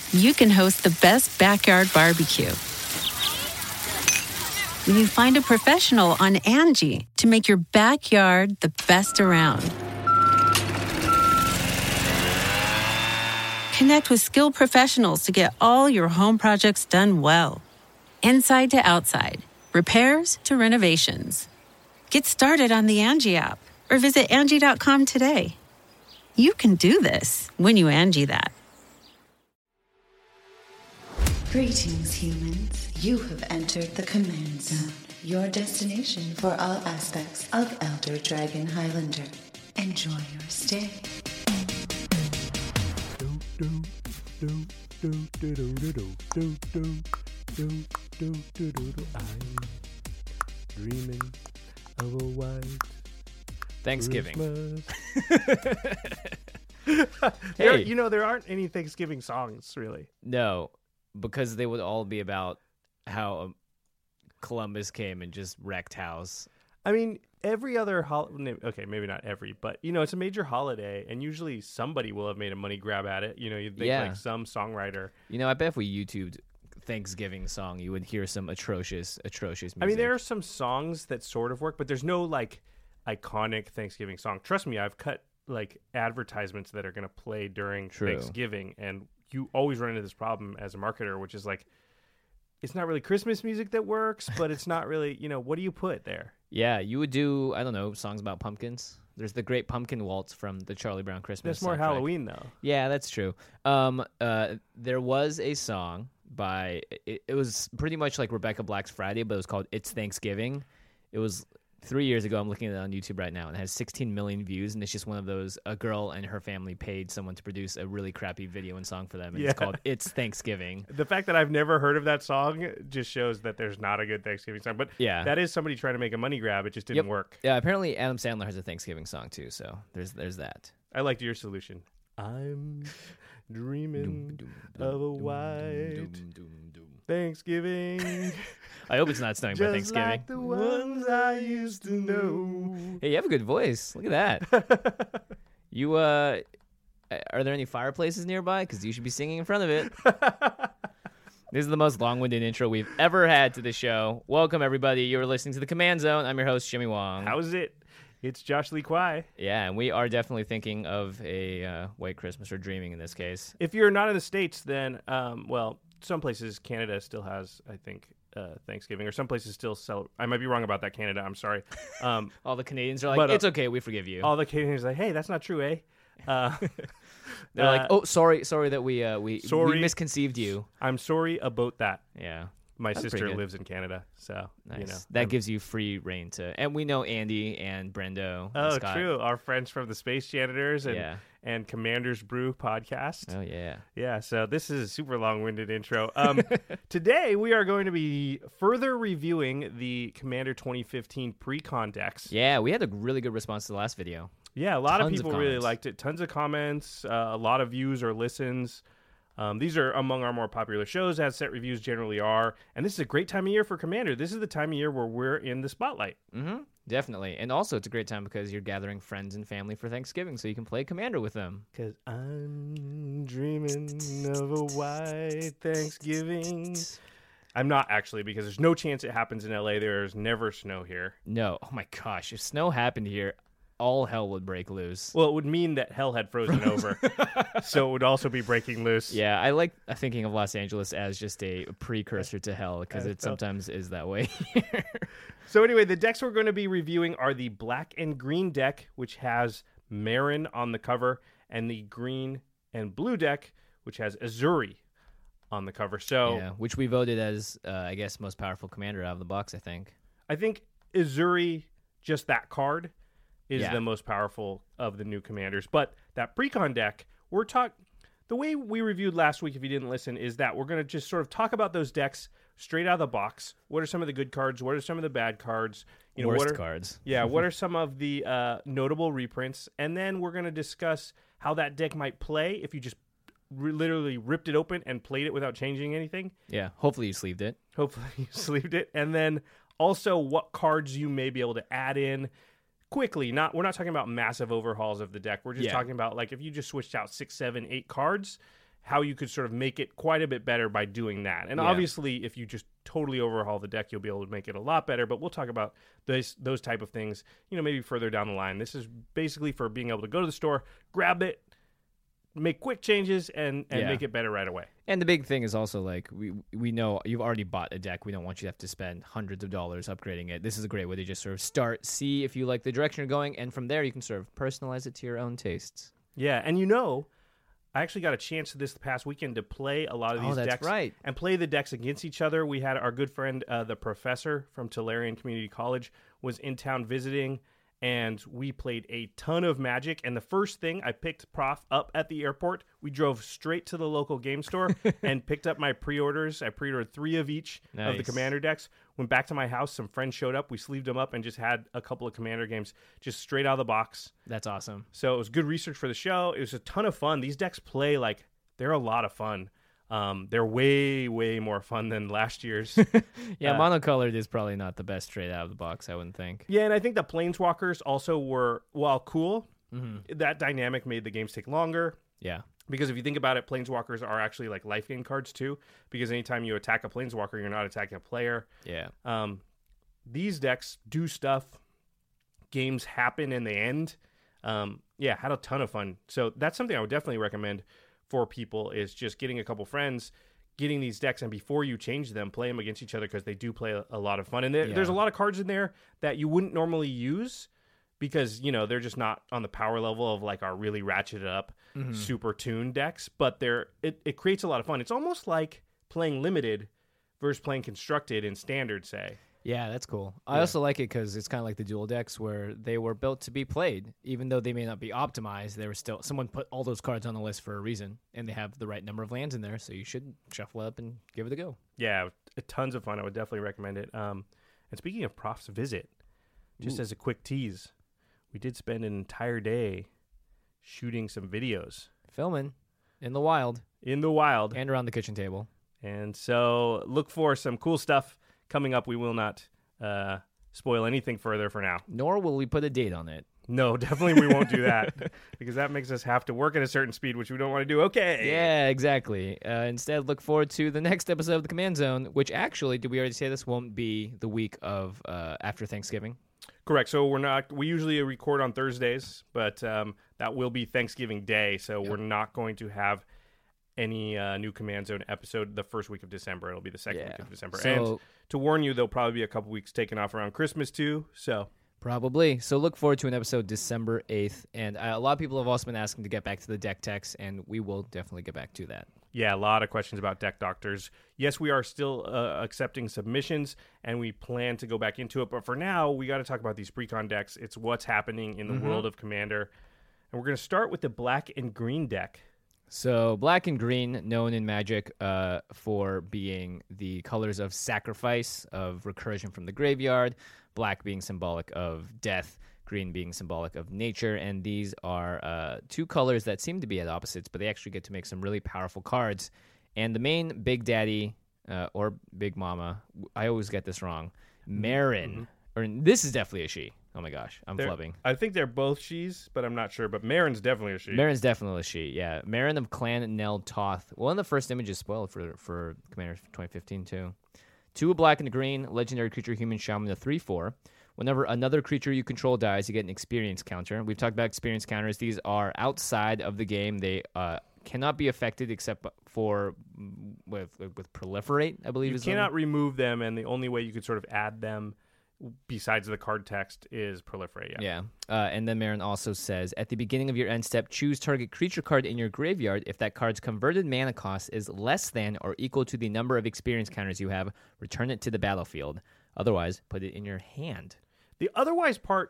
you can host the best backyard barbecue. When you find a professional on Angie to make your backyard the best around. Connect with skilled professionals to get all your home projects done well. Inside to outside, repairs to renovations. Get started on the Angie app or visit Angie.com today. You can do this when you Angie that. Greetings, humans. You have entered the Command Zone, your destination for all aspects of Elder Dragon Highlander. Enjoy your stay. I'm dreaming of a white Thanksgiving. Hey, there aren't any Thanksgiving songs, really. No, because they would all be about how Columbus came and just wrecked house. I mean, every other okay, maybe not every, but it's a major holiday, and usually somebody will have made a money grab at it. You'd think like some songwriter. I bet if we YouTubed Thanksgiving song, you would hear some atrocious music. I mean, there are some songs that sort of work, but there's no like iconic Thanksgiving song. Trust me, I've cut like advertisements that are going to play during Thanksgiving, and you always run into this problem as a marketer, which is like, it's not really Christmas music that works, but it's not really, what do you put there? Yeah, you would do, I don't know, songs about pumpkins. There's the Great Pumpkin Waltz from the Charlie Brown Christmas That's more soundtrack. Halloween, though. Yeah, that's true. There was a song by, it was pretty much like Rebecca Black's Friday, but it was called It's Thanksgiving. It was 3 years ago. I'm looking at it on YouTube right now, and it has 16 million views, and it's just one of those, a girl and her family paid someone to produce a really crappy video and song for them, and it's called It's Thanksgiving. The fact that I've never heard of that song just shows that there's not a good Thanksgiving song, but that is somebody trying to make a money grab. It just didn't work. Yeah, apparently Adam Sandler has a Thanksgiving song too, so there's that. I liked your solution. I'm dreaming of a white Thanksgiving. I hope it's not snowing by Thanksgiving. Like the ones I used to know. Hey, you have a good voice. Look at that. You, are there any fireplaces nearby? Because you should be singing in front of it. This is the most long-winded intro we've ever had to the show. Welcome, everybody. You're listening to The Command Zone. I'm your host, Jimmy Wong. How's it? It's Josh Lee Kwai. Yeah, and we are definitely thinking of a white Christmas, or dreaming in this case. If you're not in the States, then, some places, Canada still has, I think, Thanksgiving, or some places still celebrate. I might be wrong about that, Canada. I'm sorry. All the Canadians are like, it's okay, we forgive you. All the Canadians are like, hey, that's not true, eh? They're like, oh, sorry that we misconceived you. I'm sorry about that. Yeah. My sister lives in Canada, so nice. That gives you free reign to, and we know Andy and Brendo. Oh, and Scott. True. Our friends from the Space Janitors and Commander's Brew podcast. Oh yeah, yeah. So this is a super long-winded intro. Today we are going to be further reviewing the Commander 2015 pre-con decks. Yeah, we had a really good response to the last video. Yeah, a lot of people really liked it. Tons of comments, a lot of views or listens. These are among our more popular shows, as set reviews generally are. And this is a great time of year for Commander. This is the time of year where we're in the spotlight. Mm-hmm. Definitely. And also, it's a great time because you're gathering friends and family for Thanksgiving, so you can play Commander with them. Because I'm dreaming of a white Thanksgiving. I'm not, actually, because there's no chance it happens in L.A. There's never snow here. No. Oh, my gosh. If snow happened here, all hell would break loose. Well, it would mean that hell had frozen over, so it would also be breaking loose. Yeah, I like thinking of Los Angeles as just a precursor to hell, because it sometimes is that way. So anyway, the decks we're going to be reviewing are the black and green deck, which has Marin on the cover, and the green and blue deck, which has Azuri on the cover. So yeah, which we voted as, I guess, most powerful commander out of the box, I think. I think Azuri, just that card, is the most powerful of the new commanders. But that pre-con deck, the way we reviewed last week, if you didn't listen, is that we're going to just sort of talk about those decks straight out of the box. What are some of the good cards? What are some of the bad cards? Worst cards. Yeah, what are some of the notable reprints? And then we're going to discuss how that deck might play if you just literally ripped it open and played it without changing anything. Yeah, hopefully you sleeved it. Hopefully you sleeved it. And then also what cards you may be able to add in quickly. We're not talking about massive overhauls of the deck. We're just talking about, like, if you just switched out 6, 7, 8 cards, how you could sort of make it quite a bit better by doing that. And obviously, if you just totally overhaul the deck, you'll be able to make it a lot better. But we'll talk about those type of things, maybe further down the line. This is basically for being able to go to the store, grab it, make quick changes, and make it better right away. And the big thing is also, like, we know you've already bought a deck. We don't want you to have to spend hundreds of dollars upgrading it. This is a great way to just sort of start, see if you like the direction you're going, and from there you can sort of personalize it to your own tastes. Yeah, and I actually got a chance this past weekend to play a lot of these decks, right, and play the decks against each other. We had our good friend, the professor from Tolarian Community College, was in town visiting, and we played a ton of Magic. And the first thing, I picked Prof up at the airport. We drove straight to the local game store and picked up my pre-orders. I pre-ordered 3 of each of the Commander decks. Went back to my house. Some friends showed up. We sleeved them up and just had a couple of Commander games just straight out of the box. That's awesome. So it was good research for the show. It was a ton of fun. These decks play they're a lot of fun. They're way, way more fun than last year's. Monocolored is probably not the best straight out of the box, I wouldn't think. Yeah, and I think the Planeswalkers also were, while cool, that dynamic made the games take longer. Yeah. Because if you think about it, Planeswalkers are actually like life gain cards too, because anytime you attack a Planeswalker, you're not attacking a player. Yeah. These decks do stuff. Games happen and they end. Had a ton of fun. So that's something I would definitely recommend for people, is just getting a couple friends, getting these decks, and before you change them, play them against each other, because they do play a lot of fun. And there's a lot of cards in there that you wouldn't normally use because, they're just not on the power level of like our really ratcheted up, super tuned decks. But it creates a lot of fun. It's almost like playing Limited versus playing Constructed in Standard, say. Yeah, that's cool. I also like it because it's kind of like the dual decks, where they were built to be played. Even though they may not be optimized, they were still, someone put all those cards on the list for a reason, and they have the right number of lands in there, so you should shuffle up and give it a go. Yeah, tons of fun. I would definitely recommend it. And speaking of Prof's visit, just as a quick tease, we did spend an entire day shooting some videos. Filming in the wild. And around the kitchen table. And so look for some cool stuff coming up. We will not spoil anything further for now. Nor will we put a date on it. No, definitely we won't do that, because that makes us have to work at a certain speed, which we don't want to do. Okay. Yeah, exactly. Instead, look forward to the next episode of The Command Zone, which actually, did we already say this, won't be the week of after Thanksgiving? Correct. So we usually record on Thursdays, but that will be Thanksgiving Day, so we're not going to have any new Command Zone episode the first week of December. It'll be the second week of December. So, and to warn you, there'll probably be a couple weeks taken off around Christmas too. So probably. So look forward to an episode December 8th. And a lot of people have also been asking to get back to the deck techs, and we will definitely get back to that. Yeah, a lot of questions about deck doctors. Yes, we are still accepting submissions, and we plan to go back into it. But for now, we got to talk about these precon decks. It's what's happening in the world of Commander. And we're going to start with the black and green deck. So black and green, known in Magic for being the colors of sacrifice, of recursion from the graveyard, black being symbolic of death, green being symbolic of nature, and these are two colors that seem to be at opposites, but they actually get to make some really powerful cards. And the main Big Daddy, or Big Mama, I always get this wrong, Meren, or this is definitely a she. Oh my gosh, I'm flubbing. I think they're both she's, but I'm not sure. But Meren's definitely a she. Meren's definitely a she, yeah. Meren of Clan Nel Toth. One of the first images spoiled for Commander 2015, too. 2 black and a green, legendary creature, human shaman, a 3/4. Whenever another creature you control dies, you get an experience counter. We've talked about experience counters. These are outside of the game. They cannot be affected except for with proliferate, I believe. You cannot remove them, and the only way you could sort of add them besides the card text is proliferate. Yeah. And then Meren also says, at the beginning of your end step, choose target creature card in your graveyard. If that card's converted mana cost is less than or equal to the number of experience counters you have, return it to the battlefield. Otherwise, put it in your hand. The otherwise part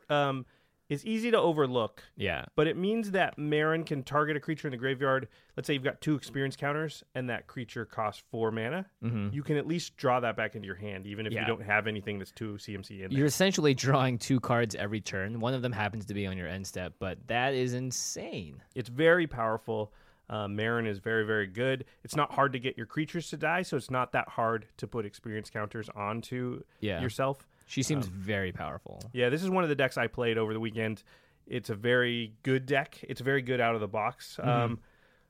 is easy to overlook. Yeah. But it means that Meren can target a creature in the graveyard. Let's say you've got 2 experience counters and that creature costs 4 mana. Mm-hmm. You can at least draw that back into your hand, even if you don't have anything that's 2 CMC in there. You're essentially drawing 2 cards every turn. One of them happens to be on your end step, but that is insane. It's very powerful. Meren is very, very good. It's not hard to get your creatures to die, so it's not that hard to put experience counters onto yourself. She seems very powerful. Yeah, this is one of the decks I played over the weekend. It's a very good deck. It's very good out of the box.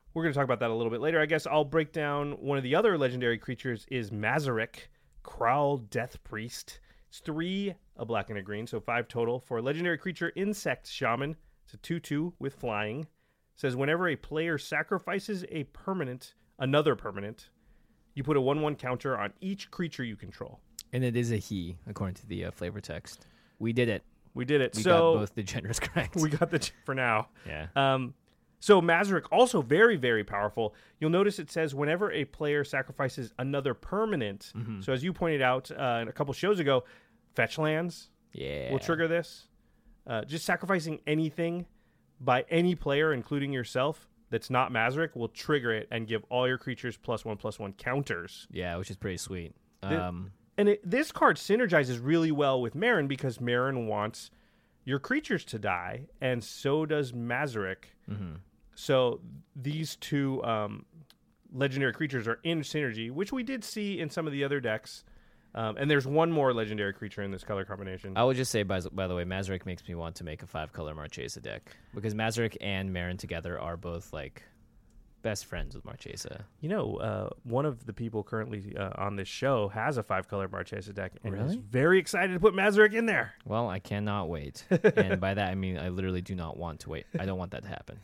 we're going to talk about that a little bit later. I guess I'll break down one of the other legendary creatures is Mazarek, Kraul Death Priest. It's 3, a black and a green, so 5 total. For a legendary creature, Insect Shaman, it's a 2/2 with flying. It says whenever a player sacrifices another permanent, you put a 1/1 counter on each creature you control. And it is a he, according to the flavor text. We did it. We did it. We got both the genders correct. We got for now. Yeah. So Mazarek, also very, very powerful. You'll notice it says whenever a player sacrifices another permanent. Mm-hmm. So as you pointed out a couple shows ago, fetch lands will trigger this. Just sacrificing anything by any player, including yourself, that's not Mazarek will trigger it and give all your creatures +1/+1 counters. Yeah, which is pretty sweet. This card synergizes really well with Meren because Meren wants your creatures to die, and so does Mazarek. Mm-hmm. So these two legendary creatures are in synergy, which we did see in some of the other decks. And there's one more legendary creature in this color combination. I would just say, by the way, Mazarek makes me want to make a 5-color Marchesa deck because Mazarek and Meren together are both like best friends with Marchesa. You know, one of the people currently on this show has a 5-color Marchesa deck and is very excited to put Mazarek in there. Well, I cannot wait. And by that, I mean I literally do not want to wait. I don't want that to happen.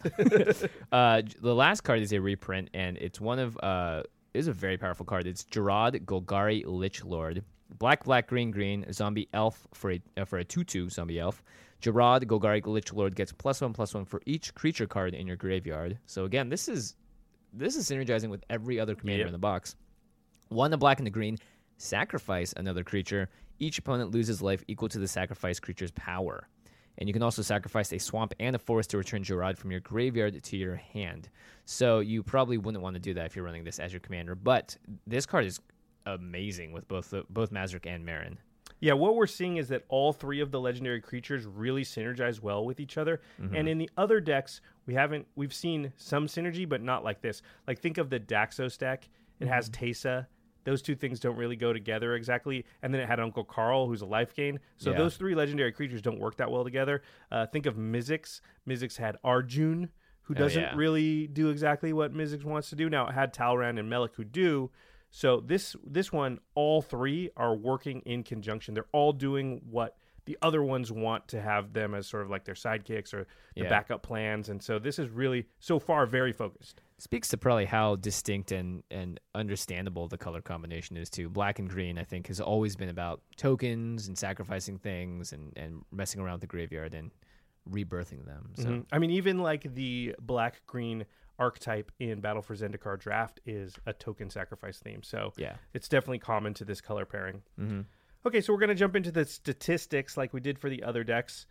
The last card is a reprint, and it's one of... is a very powerful card. It's Jarad Golgari Lich Lord. Black, green, zombie elf for a 2/2 zombie elf. Jarad Golgari Lich Lord gets +1/+1 for each creature card in your graveyard. So again, this is synergizing with every other commander in the box. 1, a black and a green. Sacrifice another creature. Each opponent loses life equal to the sacrificed creature's power. And you can also sacrifice a swamp and a forest to return Jarad from your graveyard to your hand. So you probably wouldn't want to do that if you're running this as your commander. But this card is amazing with both Mazarek and Meren. Yeah, what we're seeing is that all 3 of the legendary creatures really synergize well with each other. Mm-hmm. And in the other decks, we've seen some synergy, but not like this. Like think of the Daxos deck. It has Teysa. Those two things don't really go together exactly. And then it had Uncle Carl, who's a life gain. So those 3 legendary creatures don't work that well together. Think of Mizzix. Mizzix had Arjun, who doesn't really do exactly what Mizzix wants to do. Now, it had Talrand and Melek, who do. So this one, all 3 are working in conjunction. They're all doing what the other ones want to have them as sort of like their sidekicks or the backup plans. And so this is really, so far, very focused. Speaks to probably how distinct and understandable the color combination is too. Black and green, I think, has always been about tokens and sacrificing things and messing around with the graveyard and rebirthing them. So I mean, even like the black-green archetype in Battle for Zendikar Draft is a token sacrifice theme. So it's definitely common to this color pairing. Mm-hmm. Okay, so we're going to jump into the statistics like we did for the other decks.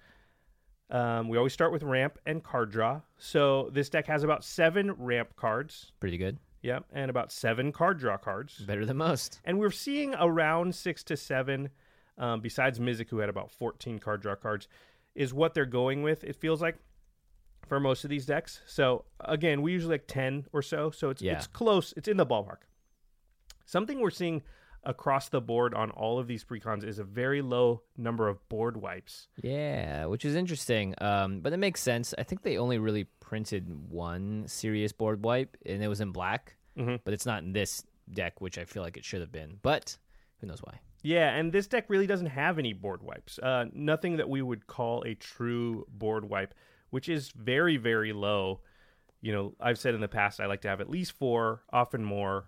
We always start with ramp and card draw. So this deck has about 7 ramp cards. Pretty good. Yep, and about 7 card draw cards. Better than most. And we're seeing around 6 to 7, besides Mizzix, who had about 14 card draw cards, is what they're going with, it feels like, for most of these decks. So, again, we usually like 10 or so. So it's close. It's in the ballpark. Something we're seeing across the board on all of these precons is a very low number of board wipes. Yeah, which is interesting. But it makes sense. I think they only really printed 1 serious board wipe, and it was in black. Mm-hmm. But it's not in this deck, which I feel like it should have been. But who knows why. Yeah, and this deck really doesn't have any board wipes. Nothing that we would call a true board wipe, which is very, very low. You know, I've said in the past I like to have at least 4, often more.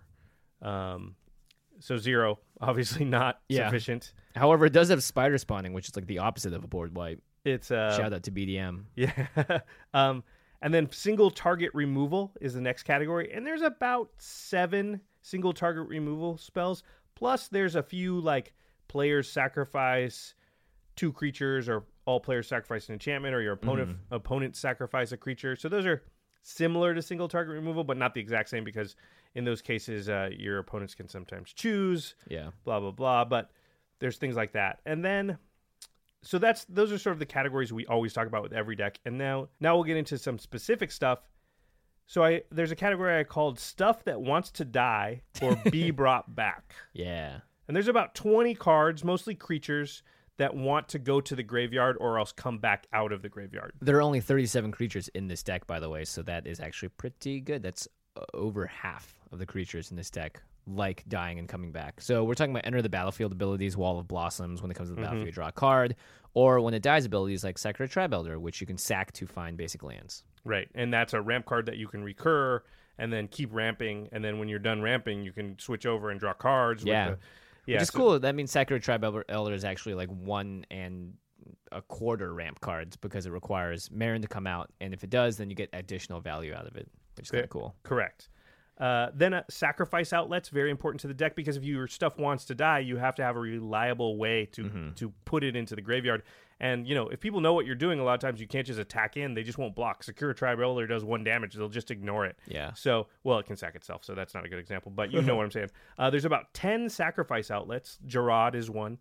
So 0, obviously not sufficient. However, it does have spider spawning, which is like the opposite of a board wipe. It's shout out to BDM. Yeah. And then single target removal is the next category. And there's about 7 single target removal spells. Plus there's a few like players sacrifice 2 creatures, or all players sacrifice an enchantment, or your opponent sacrifice a creature. So those are similar to single target removal, but not the exact same, because in those cases, your opponents can sometimes choose, blah, blah, blah. But there's things like that. And then, so those are sort of the categories we always talk about with every deck. And now we'll get into some specific stuff. So there's a category I called stuff that wants to die or be brought back. Yeah. And there's about 20 cards, mostly creatures, that want to go to the graveyard or else come back out of the graveyard. There are only 37 creatures in this deck, by the way, so that is actually pretty good. That's over half of the creatures in this deck like dying and coming back. So we're talking about enter the battlefield abilities, Wall of Blossoms, when it comes to the battlefield, you draw a card, or when it dies abilities like Sacred Tribe Elder, which you can sack to find basic lands. Right, and that's a ramp card that you can recur and then keep ramping, and then when you're done ramping, you can switch over and draw cards. Yeah. With Which is cool. That means Sacred Tribe Elder is actually like 1 1/4 ramp cards because it requires Meren to come out, and if it does, then you get additional value out of it, which is kind of cool. Correct. Then sacrifice outlet's very important to the deck because if your stuff wants to die, you have to have a reliable way to put it into the graveyard. And, if people know what you're doing, a lot of times you can't just attack in. They just won't block. Secure Tribe Elder does 1 damage. They'll just ignore it. Yeah. So, it can sack itself, so that's not a good example. But you know what I'm saying. There's about 10 sacrifice outlets. Jarad is one,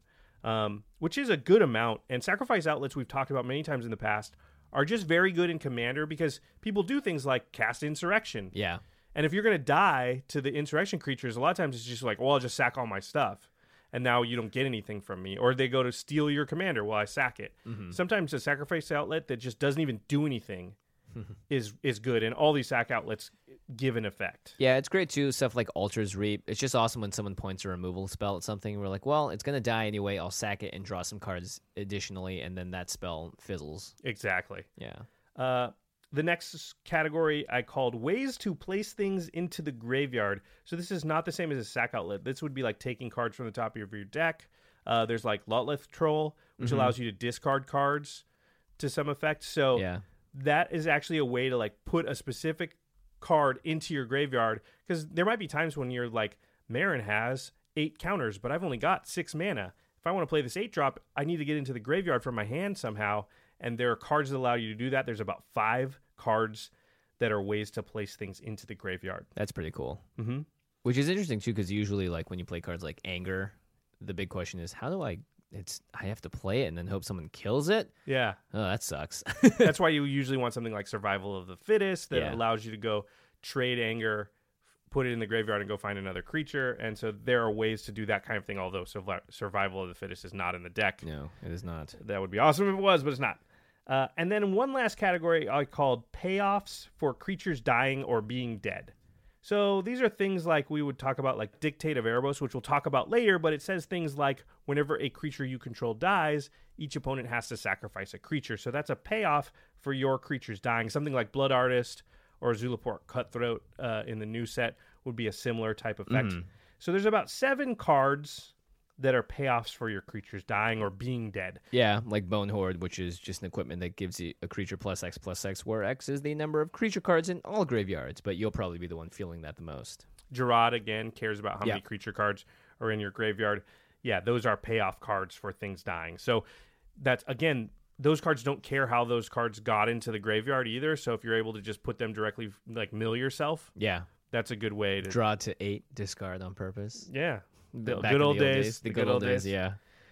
which is a good amount. And sacrifice outlets we've talked about many times in the past are just very good in Commander because people do things like cast Insurrection. Yeah. And if you're going to die to the Insurrection creatures, a lot of times it's just like, I'll just sack all my stuff. And now you don't get anything from me. Or they go to steal your commander while I sack it. Sometimes a sacrifice outlet that just doesn't even do anything is good. And all these sack outlets give an effect. Yeah, it's great too. Stuff like Altar's Reap. It's just awesome when someone points a removal spell at something. We're like, well, it's going to die anyway. I'll sack it and draw some cards additionally. And then that spell fizzles. Exactly. Yeah. The next category I called ways to place things into the graveyard. So this is not the same as a sack outlet. This would be like taking cards from the top of your deck. There's like Lotleth Troll, which allows you to discard cards to some effect. So that is actually a way to like put a specific card into your graveyard because there might be times when you're like, Meren has 8 counters, but I've only got 6 mana. If I want to play this 8-drop, I need to get into the graveyard from my hand somehow. And there are cards that allow you to do that. There's about 5 cards that are ways to place things into the graveyard. That's pretty cool. Mm-hmm. Which is interesting, too, because usually, like, when you play cards like Anger, the big question is, how do I have to play it and then hope someone kills it? Yeah. Oh, that sucks. That's why you usually want something like Survival of the Fittest that allows you to go trade Anger, put it in the graveyard, and go find another creature. And so there are ways to do that kind of thing, although Survival of the Fittest is not in the deck. No, it is not. That would be awesome if it was, but it's not. And then one last category I called payoffs for creatures dying or being dead. So these are things like we would talk about like Dictate of Erebos, which we'll talk about later, but it says things like whenever a creature you control dies, each opponent has to sacrifice a creature. So that's a payoff for your creatures dying. Something like Blood Artist or Zulaport Cutthroat in the new set would be a similar type effect. So there's about 7 cards that are payoffs for your creatures dying or being dead. Yeah, like Bone Horde, which is just an equipment that gives you a creature +X/+X, where X is the number of creature cards in all graveyards, but you'll probably be the one feeling that the most. Jarad, again, cares about how many creature cards are in your graveyard. Yeah, those are payoff cards for things dying. So that's, again, those cards don't care how those cards got into the graveyard either, so if you're able to just put them directly, like, mill yourself, that's a good way to... Draw to 8, discard on purpose. Yeah. The good old days. The good old days, yeah.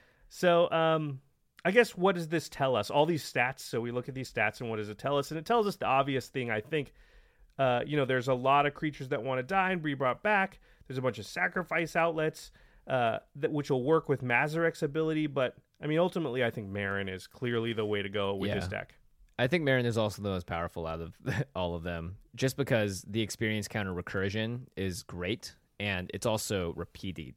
So, I guess what does this tell us? All these stats. So we look at these stats and what does it tell us? And it tells us the obvious thing, I think. There's a lot of creatures that want to die and be brought back. There's a bunch of sacrifice outlets which will work with Mazarek's ability. But, I mean, ultimately, I think Meren is clearly the way to go with this deck. I think Meren is also the most powerful out of all of them, just because the experience counter recursion is great. And it's also repeated.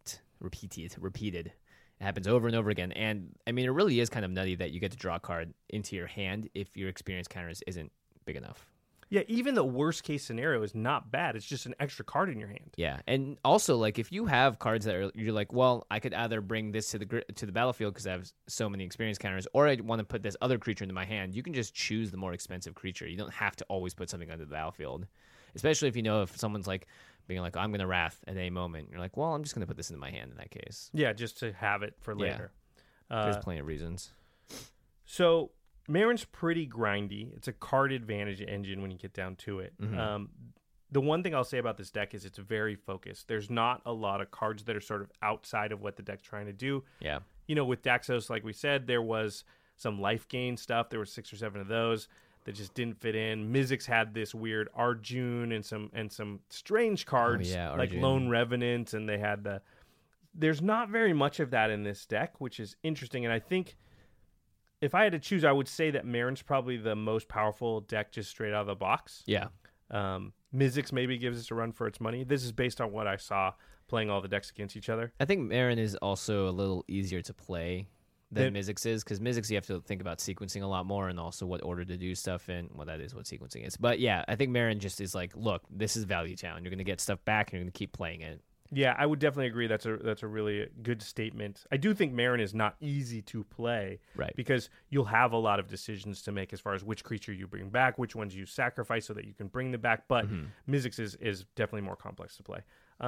It happens over and over again. And, I mean, it really is kind of nutty that you get to draw a card into your hand if your experience counters isn't big enough. Yeah, even the worst case scenario is not bad. It's just an extra card in your hand. Yeah, and also, like, if you have cards that you're like, well, I could either bring this to the battlefield because I have so many experience counters, or I want to put this other creature into my hand, you can just choose the more expensive creature. You don't have to always put something under the battlefield, especially if someone's like, being like, I'm going to Wrath at any moment. You're like, well, I'm just going to put this into my hand in that case. Yeah, just to have it for later. There's plenty of reasons. So, Meren's pretty grindy. It's a card advantage engine when you get down to it. Mm-hmm. The one thing I'll say about this deck is it's very focused. There's not a lot of cards that are sort of outside of what the deck's trying to do. Yeah. With Daxos, like we said, there was some life gain stuff. There were 6 or 7 of those that just didn't fit in. Mizzix had this weird Arjun and some strange cards like Lone Revenant, and they had there's not very much of that in this deck, which is interesting. And I think if I had to choose, I would say that Marin's probably the most powerful deck just straight out of the box. Yeah. Mizzix maybe gives us a run for its money. This is based on what I saw playing all the decks against each other. I think Marin is also a little easier to play than Mizzix is, because Mizzix you have to think about sequencing a lot more and also what order to do stuff in. Well, that is what sequencing is. But yeah, I think Marin just is like, look, this is Value Town. You're going to get stuff back and you're going to keep playing it. Yeah, I would definitely agree. That's a really good statement. I do think Marin is not easy to play, right? Because you'll have a lot of decisions to make as far as which creature you bring back, which ones you sacrifice so that you can bring them back. But Mizzix is definitely more complex to play.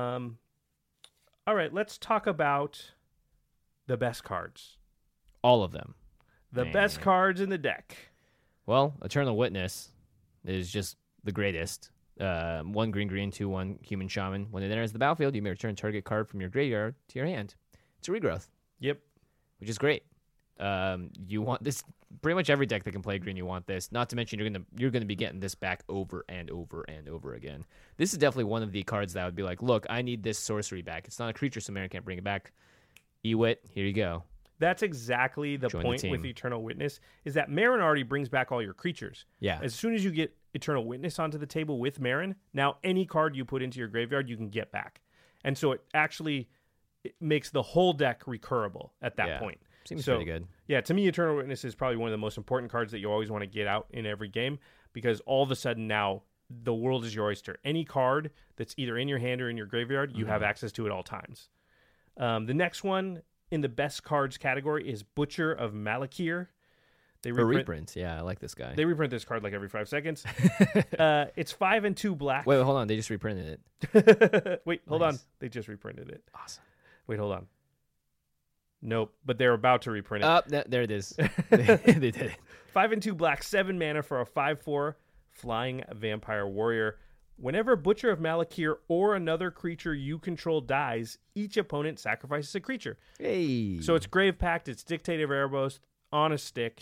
All right, let's talk about the best cards. All of them. The best cards in the deck. Well, Eternal Witness is just the greatest. 1 green, 2/1 human shaman. When it enters the battlefield, you may return target card from your graveyard to your hand. It's a regrowth. Yep. Which is great. You want this, pretty much every deck that can play green, you want this. Not to mention you're gonna be getting this back over and over and over again. This is definitely one of the cards that would be like, look, I need this sorcery back. It's not a creature, so Marin can't bring it back. Ewit, here you go. That's exactly the point with Eternal Witness, is that Marin already brings back all your creatures. Yeah. As soon as you get Eternal Witness onto the table with Marin, now any card you put into your graveyard, you can get back. And so it makes the whole deck recurable at that point. Seems pretty good. Yeah, to me, Eternal Witness is probably one of the most important cards that you always want to get out in every game, because all of a sudden now the world is your oyster. Any card that's either in your hand or in your graveyard, you have access to at all times. The next one in the best cards category is Butcher of Malakir. They reprint. Yeah, I like this guy. They reprint this card like every 5 seconds. It's 5 and 2 black. Wait, hold on. They just reprinted it. Wait, hold on. They just reprinted it. Awesome. Wait, hold on. Nope, but they're about to reprint it. There it is. They did it. 5 and 2 black, 7 mana for a 5/4 flying vampire warrior. Whenever Butcher of Malakir or another creature you control dies, each opponent sacrifices a creature. Hey. So it's Grave Pact, it's Dictate of Erebos on a stick.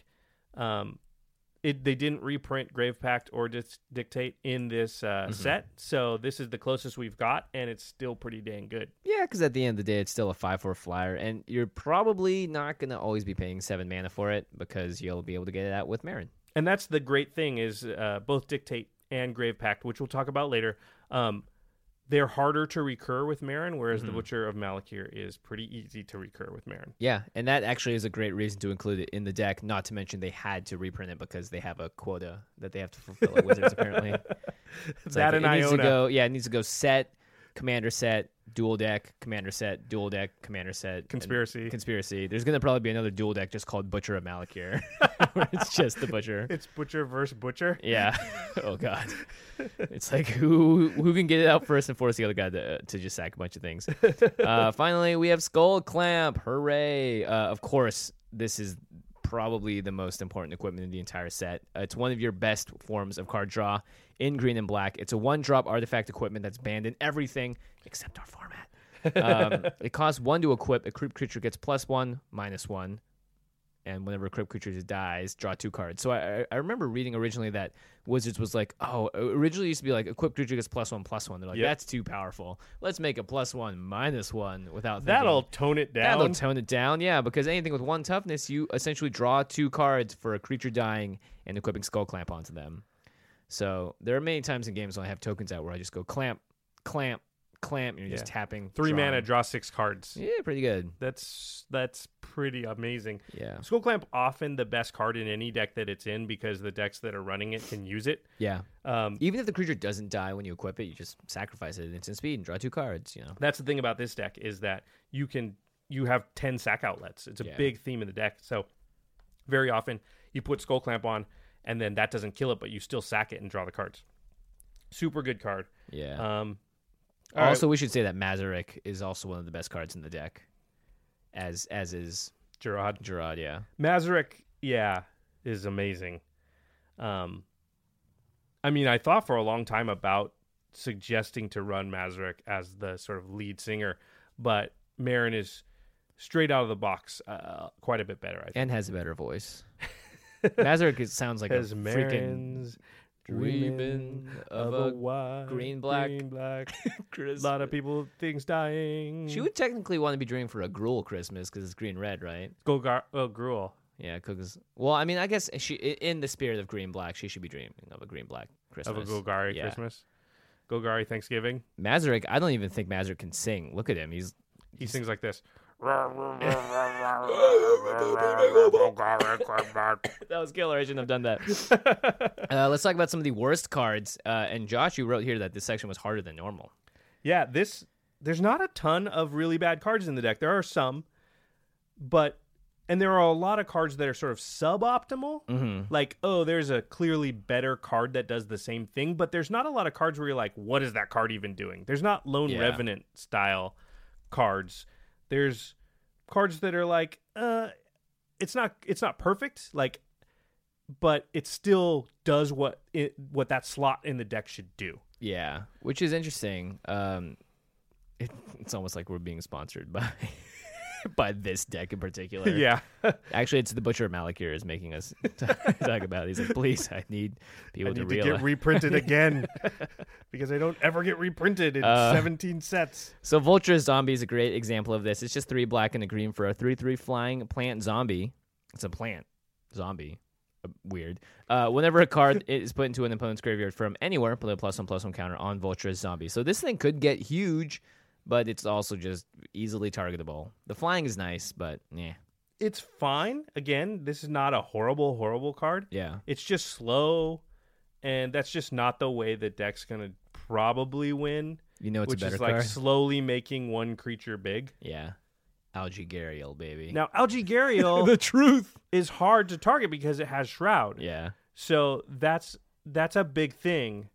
They didn't reprint Grave Pact or Dictate in this set, so this is the closest we've got, and it's still pretty dang good. Yeah, because at the end of the day, it's still a 5/4 flyer, and you're probably not going to always be paying 7 mana for it, because you'll be able to get it out with Marin. And that's the great thing is both Dictate and Grave Pact, which we'll talk about later, they're harder to recur with Marin, whereas the Butcher of Malakir is pretty easy to recur with Marin. Yeah, and that actually is a great reason to include it in the deck, not to mention they had to reprint it because they have a quota that they have to fulfill at Wizards, apparently. It's that like, and Iona. It needs to go set, commander set, dual deck, commander set, dual deck, commander set. Conspiracy. There's going to probably be another dual deck just called Butcher of Malakir, where it's just the Butcher. It's Butcher versus Butcher? Yeah. Oh, God. It's like, who can get it out first and force the other guy to just sack a bunch of things. Finally, we have Skull Clamp. Hooray. Of course, this is probably the most important equipment in the entire set. It's one of your best forms of card draw in green and black. It's a 1-drop artifact equipment that's banned in everything except our format. It costs 1 to equip. A creature gets +1, -1. And whenever a crypt creature dies, draw 2 cards. So I remember reading originally that Wizards was like, originally it used to be like, equip creature gets +1/+1. They're like, that's too powerful. Let's make a +1, -1 without thinking. That'll tone it down. That'll tone it down, yeah, because anything with 1 toughness, you essentially draw 2 cards for a creature dying and equipping Skull Clamp onto them. So there are many times in games when I have tokens out where I just go clamp, clamp, clamp, and you're just tapping. 3 mana, draw 6 cards. Yeah, pretty good. That's pretty amazing. Yeah. Skull Clamp often the best card in any deck that it's in, because the decks that are running it can use it. Yeah. Even if the creature doesn't die when you equip it, you just sacrifice it at instant speed and draw 2 cards. That's the thing about this deck, is that you have 10 sack outlets. It's a big theme in the deck. So very often you put Skull Clamp on, and then that doesn't kill it, but you still sack it and draw the cards. Super good card. Yeah. Also, we should say that Mazarek is also one of the best cards in the deck, as is Gerard. Yeah. Mazarek, is amazing. I mean, I thought for a long time about suggesting to run Mazarek as the sort of lead singer, but Marin is straight out of the box quite a bit better, I think. And has a better voice. Mazarek sounds like a freaking... Dreaming of a white, green black Christmas. A lot of people, things dying. She would technically want to be dreaming for a Gruel Christmas because it's green red, right? Gruel. Yeah, cookies. Well, I mean, I guess in the spirit of green black, she should be dreaming of a green black Christmas. Of a Golgari Christmas. Golgari Thanksgiving. Mazurek, I don't even think Mazurek can sing. Look at him. He sings like this. That was killer. I shouldn't have done that. Let's talk about some of the worst cards. And Josh, you wrote here that this section was harder than normal. Yeah, there's not a ton of really bad cards in the deck. There are some, and there are a lot of cards that are sort of suboptimal. Mm-hmm. Like, there's a clearly better card that does the same thing, but there's not a lot of cards where you're like, what is that card even doing? There's not Lone Revenant style cards. There's cards that are like, it's not perfect, like, but it still does what that slot in the deck should do. Yeah, which is interesting. It's almost like we're being sponsored by this deck in particular. Yeah. Actually, it's the Butcher of Malakir is making us talk about it. He's like, please, I need people to realize. Get reprinted again because I don't ever get reprinted in 17 sets. So Vulture Zombie is a great example of this. It's just 3 black and a green for a 3/3 flying plant zombie. It's a plant zombie. Weird. Whenever a card is put into an opponent's graveyard from anywhere, put a +1/+1 counter on Vulture Zombie. So this thing could get huge, but it's also just easily targetable. The flying is nice, but yeah. It's fine. Again, this is not a horrible card. Yeah. It's just slow, and that's just not the way the deck's going to probably win. You know, it's a better which is card. like slowly making one creature big. Yeah. Algigariel, baby. Now, Algigariel the truth is hard to target because it has Shroud. Yeah. So that's a big thing.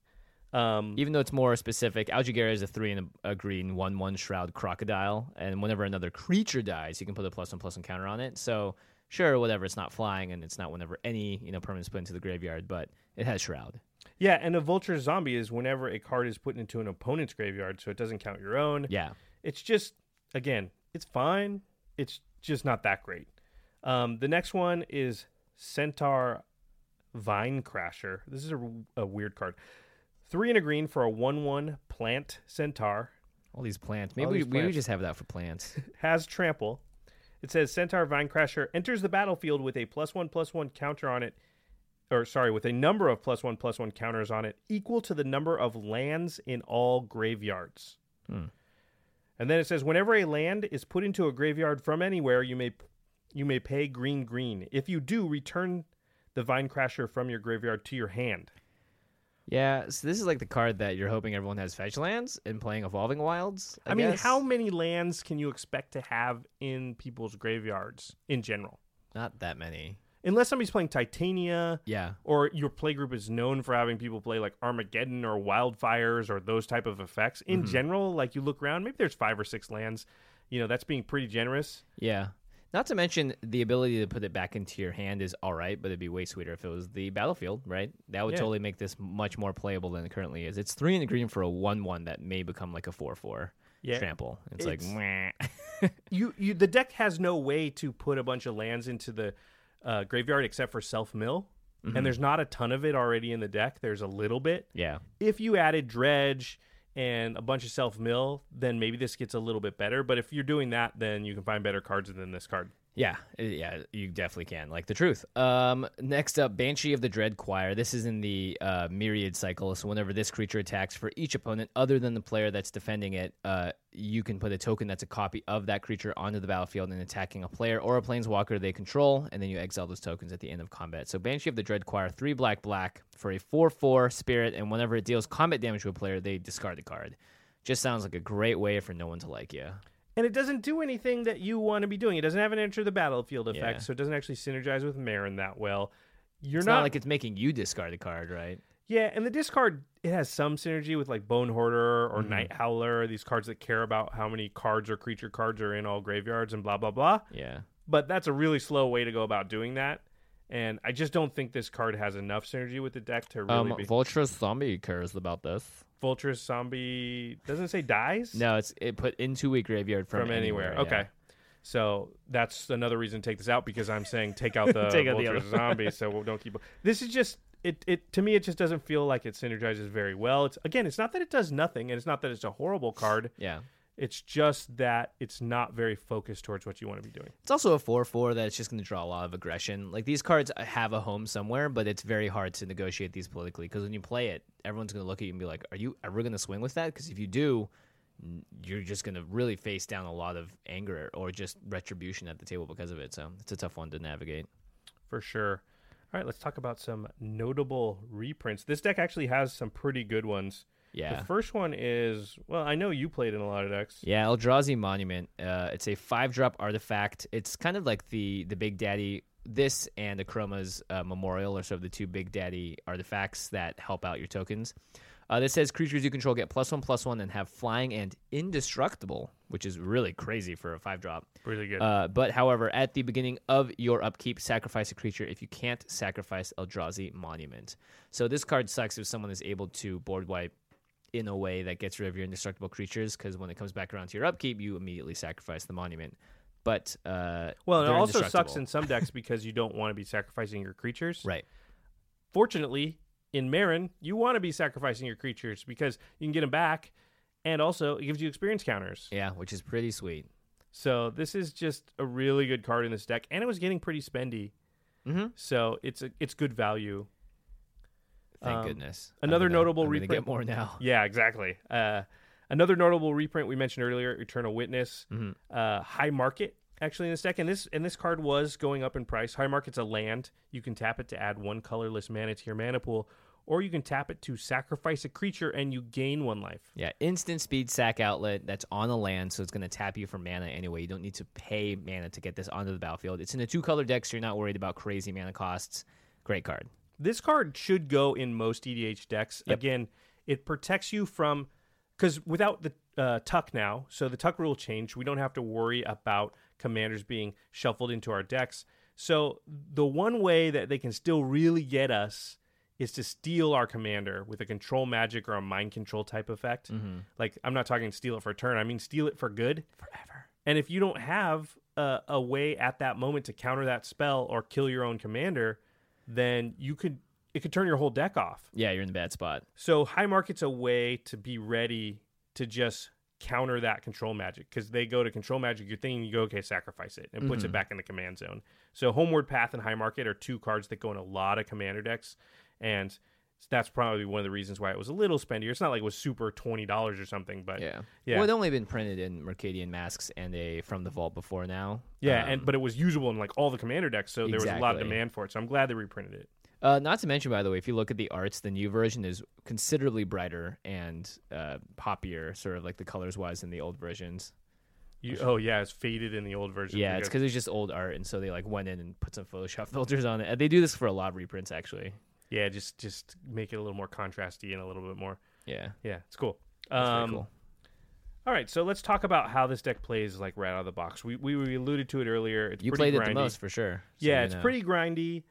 Even though it's more specific, Algigariel is a 3 and a green 1/1 Shroud Crocodile, and whenever another creature dies, you can put a +1/+1 counter on it. So sure, whatever, it's not flying, and it's not whenever any permanent is put into the graveyard, but it has Shroud. Yeah, and a Vulture Zombie is whenever a card is put into an opponent's graveyard, so it doesn't count your own. Yeah. It's just, again, it's fine. It's just not that great. The next one is Centaur Vine Crasher. This is a weird card. 3 and a green for a 1/1 plant Centaur. All these plants. Maybe we just have that for plants. Has trample. It says Centaur Vine Crasher enters the battlefield with a +1/+1 counter on it. With a number of +1/+1 counters on it equal to the number of lands in all graveyards. And then it says whenever a land is put into a graveyard from anywhere, you may pay green. If you do, return the Vine Crasher from your graveyard to your hand. Yeah, so this is like the card that you're hoping everyone has fetch lands and playing Evolving Wilds. I mean, guess. How many lands can you expect to have in people's graveyards in general? Not that many. Unless somebody's playing Titania. Yeah. Or your playgroup is known for having people play like Armageddon or Wildfires or those type of effects. In general, like you look around, maybe there's 5 or 6 lands. That's being pretty generous. Yeah. Not to mention the ability to put it back into your hand is all right, but it'd be way sweeter if it was the battlefield, right? That would totally make this much more playable than it currently is. It's 3 and a green for a 1/1 that may become like a 4/4 trample. It's like, meh. The deck has no way to put a bunch of lands into the graveyard except for self-mill, and there's not a ton of it already in the deck. There's a little bit. Yeah. If you added Dredge and a bunch of self-mill, then maybe this gets a little bit better. But if you're doing that, then you can find better cards than this card. Yeah, you definitely can. Like the truth. Next up, Banshee of the Dread Choir. This is in the Myriad cycle. So whenever this creature attacks for each opponent other than the player that's defending it, you can put a token that's a copy of that creature onto the battlefield and attacking a player or a planeswalker they control, and then you exile those tokens at the end of combat. So Banshee of the Dread Choir, 3 black for a 4/4 spirit, and whenever it deals combat damage to a player, they discard the card. Just sounds like a great way for no one to like you. And it doesn't do anything that you want to be doing. It doesn't have an enter the battlefield effect, so it doesn't actually synergize with Marin that well. It's not like it's making you discard a card, right? Yeah, and the discard, it has some synergy with like Bone Hoarder or Night Howler, these cards that care about how many cards or creature cards are in all graveyards and blah, blah, blah. Yeah. But that's a really slow way to go about doing that. And I just don't think this card has enough synergy with the deck to really be... Vulture Zombie cares about this. Vulture Zombie doesn't say dies? No, it put into a graveyard from anywhere. Okay. Yeah. So that's another reason to take this out, because I'm saying take out the Vulture Zombie, so we don't keep... This is just... it to me it just doesn't feel like it synergizes very well. It's not that it does nothing, and it's not that it's a horrible card. Yeah. It's just that it's not very focused towards what you want to be doing. It's also a 4/4 that it's just going to draw a lot of aggression. Like, these cards have a home somewhere, but it's very hard to negotiate these politically, because when you play it, everyone's going to look at you and be like, are you ever going to swing with that? Because if you do, you're just going to really face down a lot of anger or just retribution at the table because of it. So it's a tough one to navigate. For sure. All right, let's talk about some notable reprints. This deck actually has some pretty good ones. Yeah. The first one is, well, I know you played in a lot of decks. Yeah, Eldrazi Monument. It's a 5-drop artifact. It's kind of like the Big Daddy. This and Akroma's Memorial are sort of the two Big Daddy artifacts that help out your tokens. This says creatures you control get +1/+1 and have flying and indestructible, which is really crazy for a 5-drop. Really good. But however, at the beginning of your upkeep, sacrifice a creature if you can't sacrifice Eldrazi Monument. So this card sucks if someone is able to board wipe in a way that gets rid of your indestructible creatures, because when it comes back around to your upkeep, you immediately sacrifice the monument. But well, it also sucks in some decks because you don't want to be sacrificing your creatures. Right. Fortunately, in Marin, you want to be sacrificing your creatures because you can get them back, and also it gives you experience counters. Yeah, which is pretty sweet. So this is just a really good card in this deck, and it was getting pretty spendy. Mm-hmm. So it's good value. Thank goodness. Another notable I'm reprint. Get more now. Yeah, exactly. Another notable reprint we mentioned earlier, Eternal Witness. Mm-hmm. High Market actually in this deck, and this card was going up in price. High Market's a land. You can tap it to add 1 colorless mana to your mana pool, or you can tap it to sacrifice a creature and you gain 1 life. Yeah, instant speed sack outlet that's on a land, so it's going to tap you for mana anyway. You don't need to pay mana to get this onto the battlefield. It's in a 2-color deck, so you're not worried about crazy mana costs. Great card. This card should go in most EDH decks. Yep. Again, it protects you from... Because without the tuck now, so the tuck rule changed, we don't have to worry about commanders being shuffled into our decks. So the one way that they can still really get us is to steal our commander with a control magic or a mind control type effect. Mm-hmm. Like, I'm not talking steal it for a turn. I mean steal it for good. Forever. And if you don't have a way at that moment to counter that spell or kill your own commander, then it could turn your whole deck off. Yeah, you're in a bad spot. So High Market's a way to be ready to just counter that control magic, because they go to control magic, you're thinking, you go, okay, sacrifice it, and puts it back in the command zone. So Homeward Path and High Market are 2 cards that go in a lot of commander decks, and that's probably one of the reasons why it was a little spendier. It's not like it was super $20 or something, but Yeah. yeah. Well, it only been printed in Mercadian Masks and a From the Vault before now. Yeah, but it was usable in like all the commander decks, so there was a lot of Exactly. demand for it. So I'm glad they reprinted it. Not to mention, by the way, if you look at the arts, the new version is considerably brighter and poppier, sort of like the colors-wise, than the old versions. Oh, yeah, it's faded in the old version. Yeah, it's because it's just old art, and so they like went in and put some Photoshop filters on it. They do this for a lot of reprints, actually. Yeah, just make it a little more contrasty and a little bit more. Yeah, Yeah, it's cool. that's very cool. All right, so let's talk about how this deck plays like right out of the box. We alluded to it earlier. It's You pretty played grindy. it the most, for sure. So Yeah, you it's know. pretty grindy.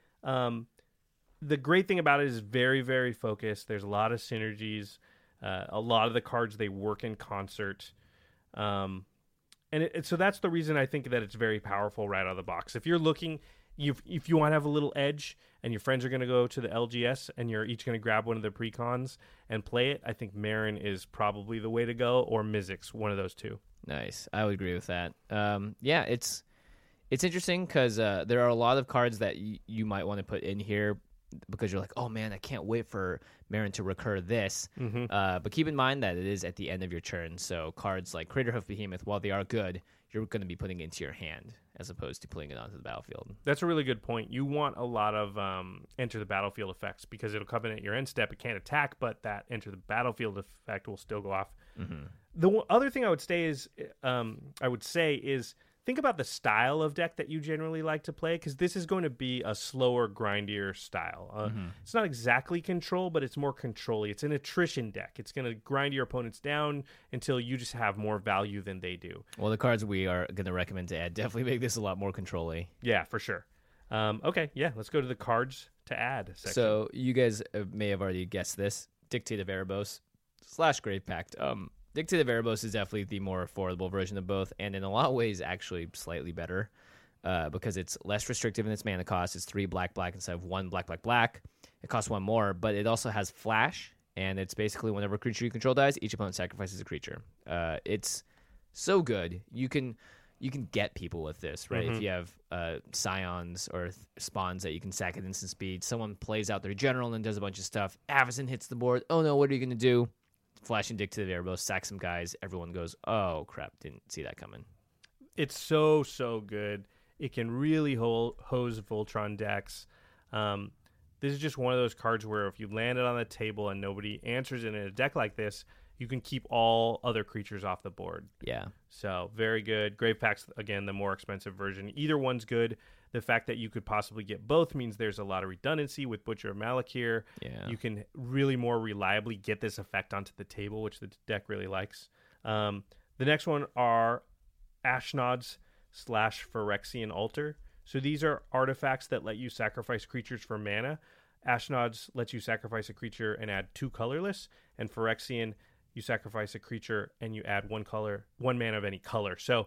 The great thing about it is very, very focused. There's a lot of synergies. A lot of the cards, they work in concert. So that's the reason I think that it's very powerful right out of the box. If you're looking, if you want to have a little edge and your friends are going to go to the LGS and you're each going to grab one of the precons and play it, I think Marin is probably the way to go, or Mizzix, one of those two. Nice. I would agree with that. Yeah, it's interesting because there are a lot of cards that you might want to put in here because you're like, oh man, I can't wait for Marin to recur this. Mm-hmm. But keep in mind that it is at the end of your turn, so cards like Craterhoof Behemoth, while they are good, you're going to be putting it into your hand as opposed to putting it onto the battlefield. That's a really good point. You want a lot of enter the battlefield effects because it'll come in at your end step. It can't attack, but that enter the battlefield effect will still go off. Mm-hmm. The other thing I would say is think about the style of deck that you generally like to play, because this is going to be a slower, grindier style. It's not exactly control, but it's more control-y. It's an attrition deck. It's going to grind your opponents down until you just have more value than they do. Well, the cards we are going to recommend to add definitely make this a lot more control-y. Yeah, for sure. Okay, yeah, let's go to the cards to add section. So you guys may have already guessed this. Dictate of Erebos / Grave Pact. Dictate of Erebos is definitely the more affordable version of both, and in a lot of ways actually slightly better because it's less restrictive in its mana cost. It's 3 black instead of 1 black. It costs 1 more, but it also has flash, and it's basically whenever a creature you control dies, each opponent sacrifices a creature. It's so good. You can get people with this, right? If you have scions or spawns that you can sack at instant speed, someone plays out their general and does a bunch of stuff. Avacyn hits the board. Oh no, what are you going to do? Flash and Dick to the Airbow, sack some guys. Everyone goes, oh crap, didn't see that coming. It's so good. It can really hose Voltron decks. This is just one of those cards where if you land it on the table and nobody answers it in a deck like this, you can keep all other creatures off the board. Yeah. So very good. Gravepack's, again, the more expensive version. Either one's good. The fact that you could possibly get both means there's a lot of redundancy with Butcher of Malakir. Yeah. You can really more reliably get this effect onto the table, which the deck really likes. The next one are Ashnod's / Phyrexian Altar. So these are artifacts that let you sacrifice creatures for mana. Ashnod's lets you sacrifice a creature and add 2 colorless, and Phyrexian, you sacrifice a creature and you add 1 mana of any color. So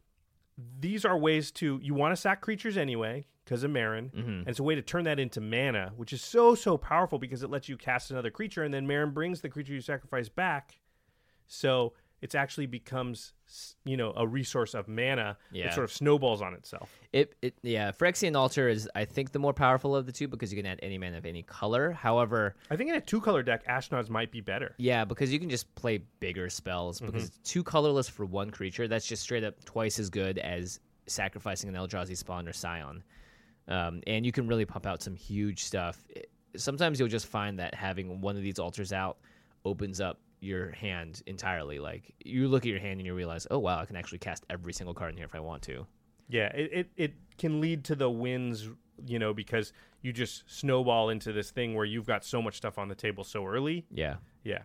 these are ways to, you want to sack creatures anyway because of Meren, and it's a way to turn that into mana, which is so powerful because it lets you cast another creature, and then Meren brings the creature you sacrifice back. So it actually becomes, a resource of mana. Yeah. It sort of snowballs on itself. Phyrexian Altar is, I think, the more powerful of the two because you can add any mana of any color. However, I think in a 2-color deck, Ashnod's might be better. Yeah, because you can just play bigger spells because it's 2 colorless for 1 creature. That's just straight up twice as good as sacrificing an Eldrazi Spawn or Scion. And you can really pump out some huge stuff. Sometimes you'll just find that having one of these altars out opens up your hand entirely. Like, you look at your hand and you realize, oh wow, I can actually cast every single card in here if I want to. Yeah, it can lead to the wins, because you just snowball into this thing where you've got so much stuff on the table so early. Yeah.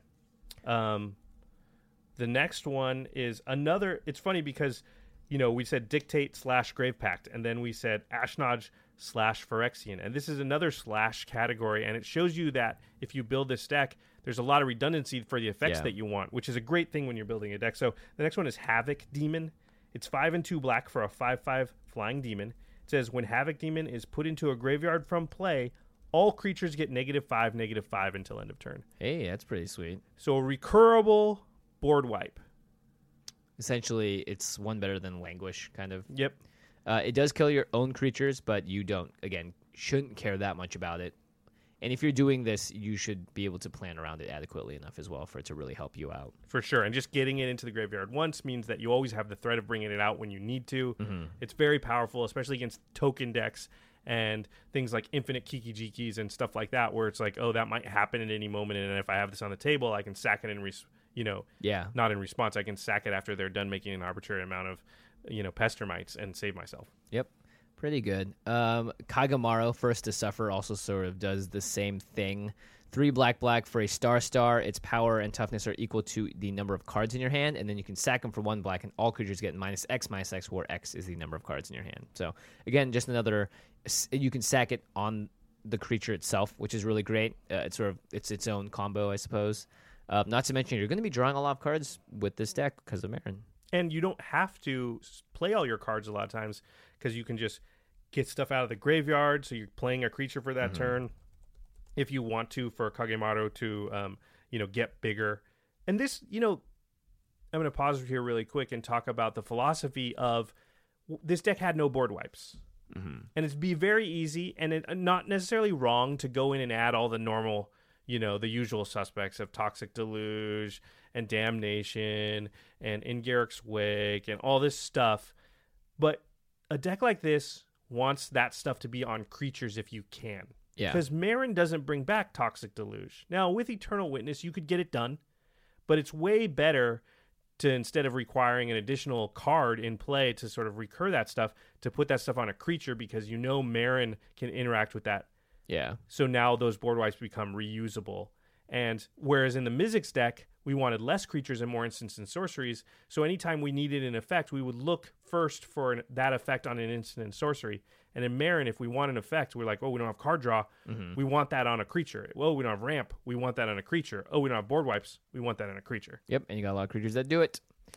The next one is another. It's funny because we said Dictate / Gravepact, and then we said Ashnod / Phyrexian, and this is another / category, and it shows you that if you build this deck, there's a lot of redundancy for the effects that you want, which is a great thing when you're building a deck. So the next one is Havoc Demon. It's 5 and 2 black for a 5/5 flying demon. It says when Havoc Demon is put into a graveyard from play, all creatures get -5/-5 until end of turn. Hey, that's pretty sweet. So a recurable board wipe. Essentially, it's one better than Languish, kind of. Yep. It does kill your own creatures, but you shouldn't care that much about it. And if you're doing this, you should be able to plan around it adequately enough as well for it to really help you out. For sure. And just getting it into the graveyard once means that you always have the threat of bringing it out when you need to. It's very powerful, especially against token decks and things like infinite Kiki-Jikis and stuff like that, where it's like, oh, that might happen at any moment, and if I have this on the table, I can sack it not in response. I can sack it after they're done making an arbitrary amount of, Pestermites and save myself. Yep. Pretty good. Kagamaru, First to Suffer, also sort of does the same thing. 3 black for a star. Its power and toughness are equal to the number of cards in your hand, and then you can sack them for 1 black, and all creatures get -X, where X is the number of cards in your hand. So, again, just another... You can sack it on the creature itself, which is really great. It's its own combo, I suppose. Not to mention, you're going to be drawing a lot of cards with this deck because of Meren. And you don't have to play all your cards a lot of times because you can just get stuff out of the graveyard, so you're playing a creature for that turn. If you want to, for Kagemaru to, get bigger. And this, I'm going to pause here really quick and talk about the philosophy of this deck had no board wipes. And it'd be very easy and not necessarily wrong to go in and add all the normal, the usual suspects of Toxic Deluge and Damnation and Ingarrick's Wake and all this stuff. But a deck like this wants that stuff to be on creatures if you can. Yeah. Because Meren doesn't bring back Toxic Deluge. Now, with Eternal Witness, you could get it done, but it's way better to, instead of requiring an additional card in play to sort of recur that stuff, to put that stuff on a creature because Meren can interact with that. Yeah. So now those board wipes become reusable. And whereas in the Mizzix deck, we wanted less creatures and more instants and sorceries. So anytime we needed an effect, we would look first for that effect on an instant and sorcery. And in Meren, if we want an effect, we're like, oh, we don't have card draw. We want that on a creature. Well, we don't have ramp. We want that on a creature. Oh, we don't have board wipes. We want that on a creature. Yep, and you got a lot of creatures that do it.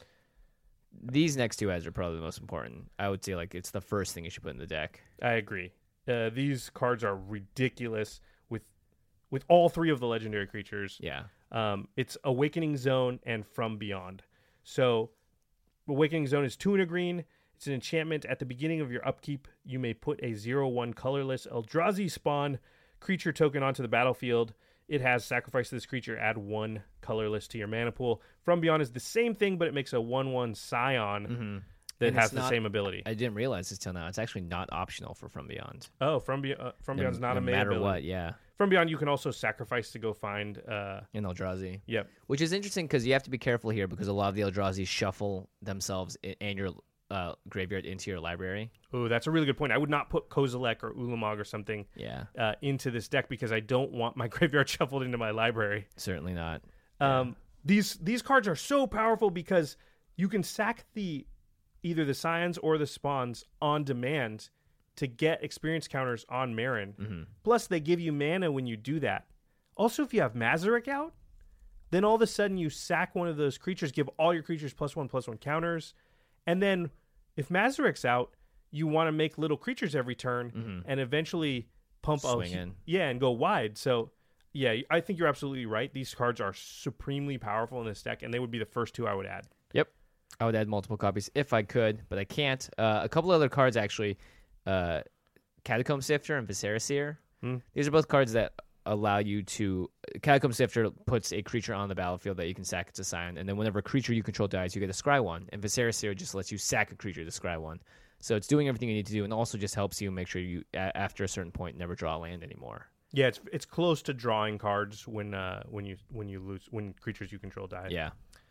These next 2 ads are probably the most important. I would say it's the first thing you should put in the deck. I agree. These cards are ridiculous with with all 3 of the legendary creatures. Yeah. It's Awakening Zone and From Beyond. So Awakening Zone is 2 and a green. It's an enchantment. At the beginning of your upkeep, you may put a 0/1 colorless Eldrazi spawn creature token onto the battlefield. It has sacrifice this creature, add 1 colorless to your mana pool. From Beyond is the same thing, but it makes a 1/1 Scion that has the same ability. I didn't realize this till now. It's actually not optional for From Beyond. Oh, From Beyond's not a main matter ability. what, yeah. From Beyond, you can also sacrifice to go find... in Eldrazi. Yep. Which is interesting because you have to be careful here because a lot of the Eldrazi shuffle themselves and your graveyard into your library. Oh, that's a really good point. I would not put Kozilek or Ulamog or something into this deck because I don't want my graveyard shuffled into my library. Certainly not. These cards are so powerful because you can sack either the Scions or the Spawns on demand to get experience counters on Marin. Plus, they give you mana when you do that. Also, if you have Mazarek out, then all of a sudden you sack one of those creatures, give all your creatures +1/+1 counters, and then if Mazarek's out, you want to make little creatures every turn and eventually pump swing in. Yeah, and go wide. So, yeah, I think you're absolutely right. These cards are supremely powerful in this deck, and they would be the first 2 I would add. Yep. I would add multiple copies if I could, but I can't. A couple other cards, actually. Catacomb Sifter and Viscera Seer. These are both cards that allow you to... Catacomb Sifter puts a creature on the battlefield that you can sack to Scion, and then whenever a creature you control dies, you get a scry 1. And Viscera Seer just lets you sack a creature to scry 1. So it's doing everything you need to do, and also just helps you make sure you, after a certain point, never draw a land anymore. Yeah, it's close to drawing cards when creatures you control die. Yeah.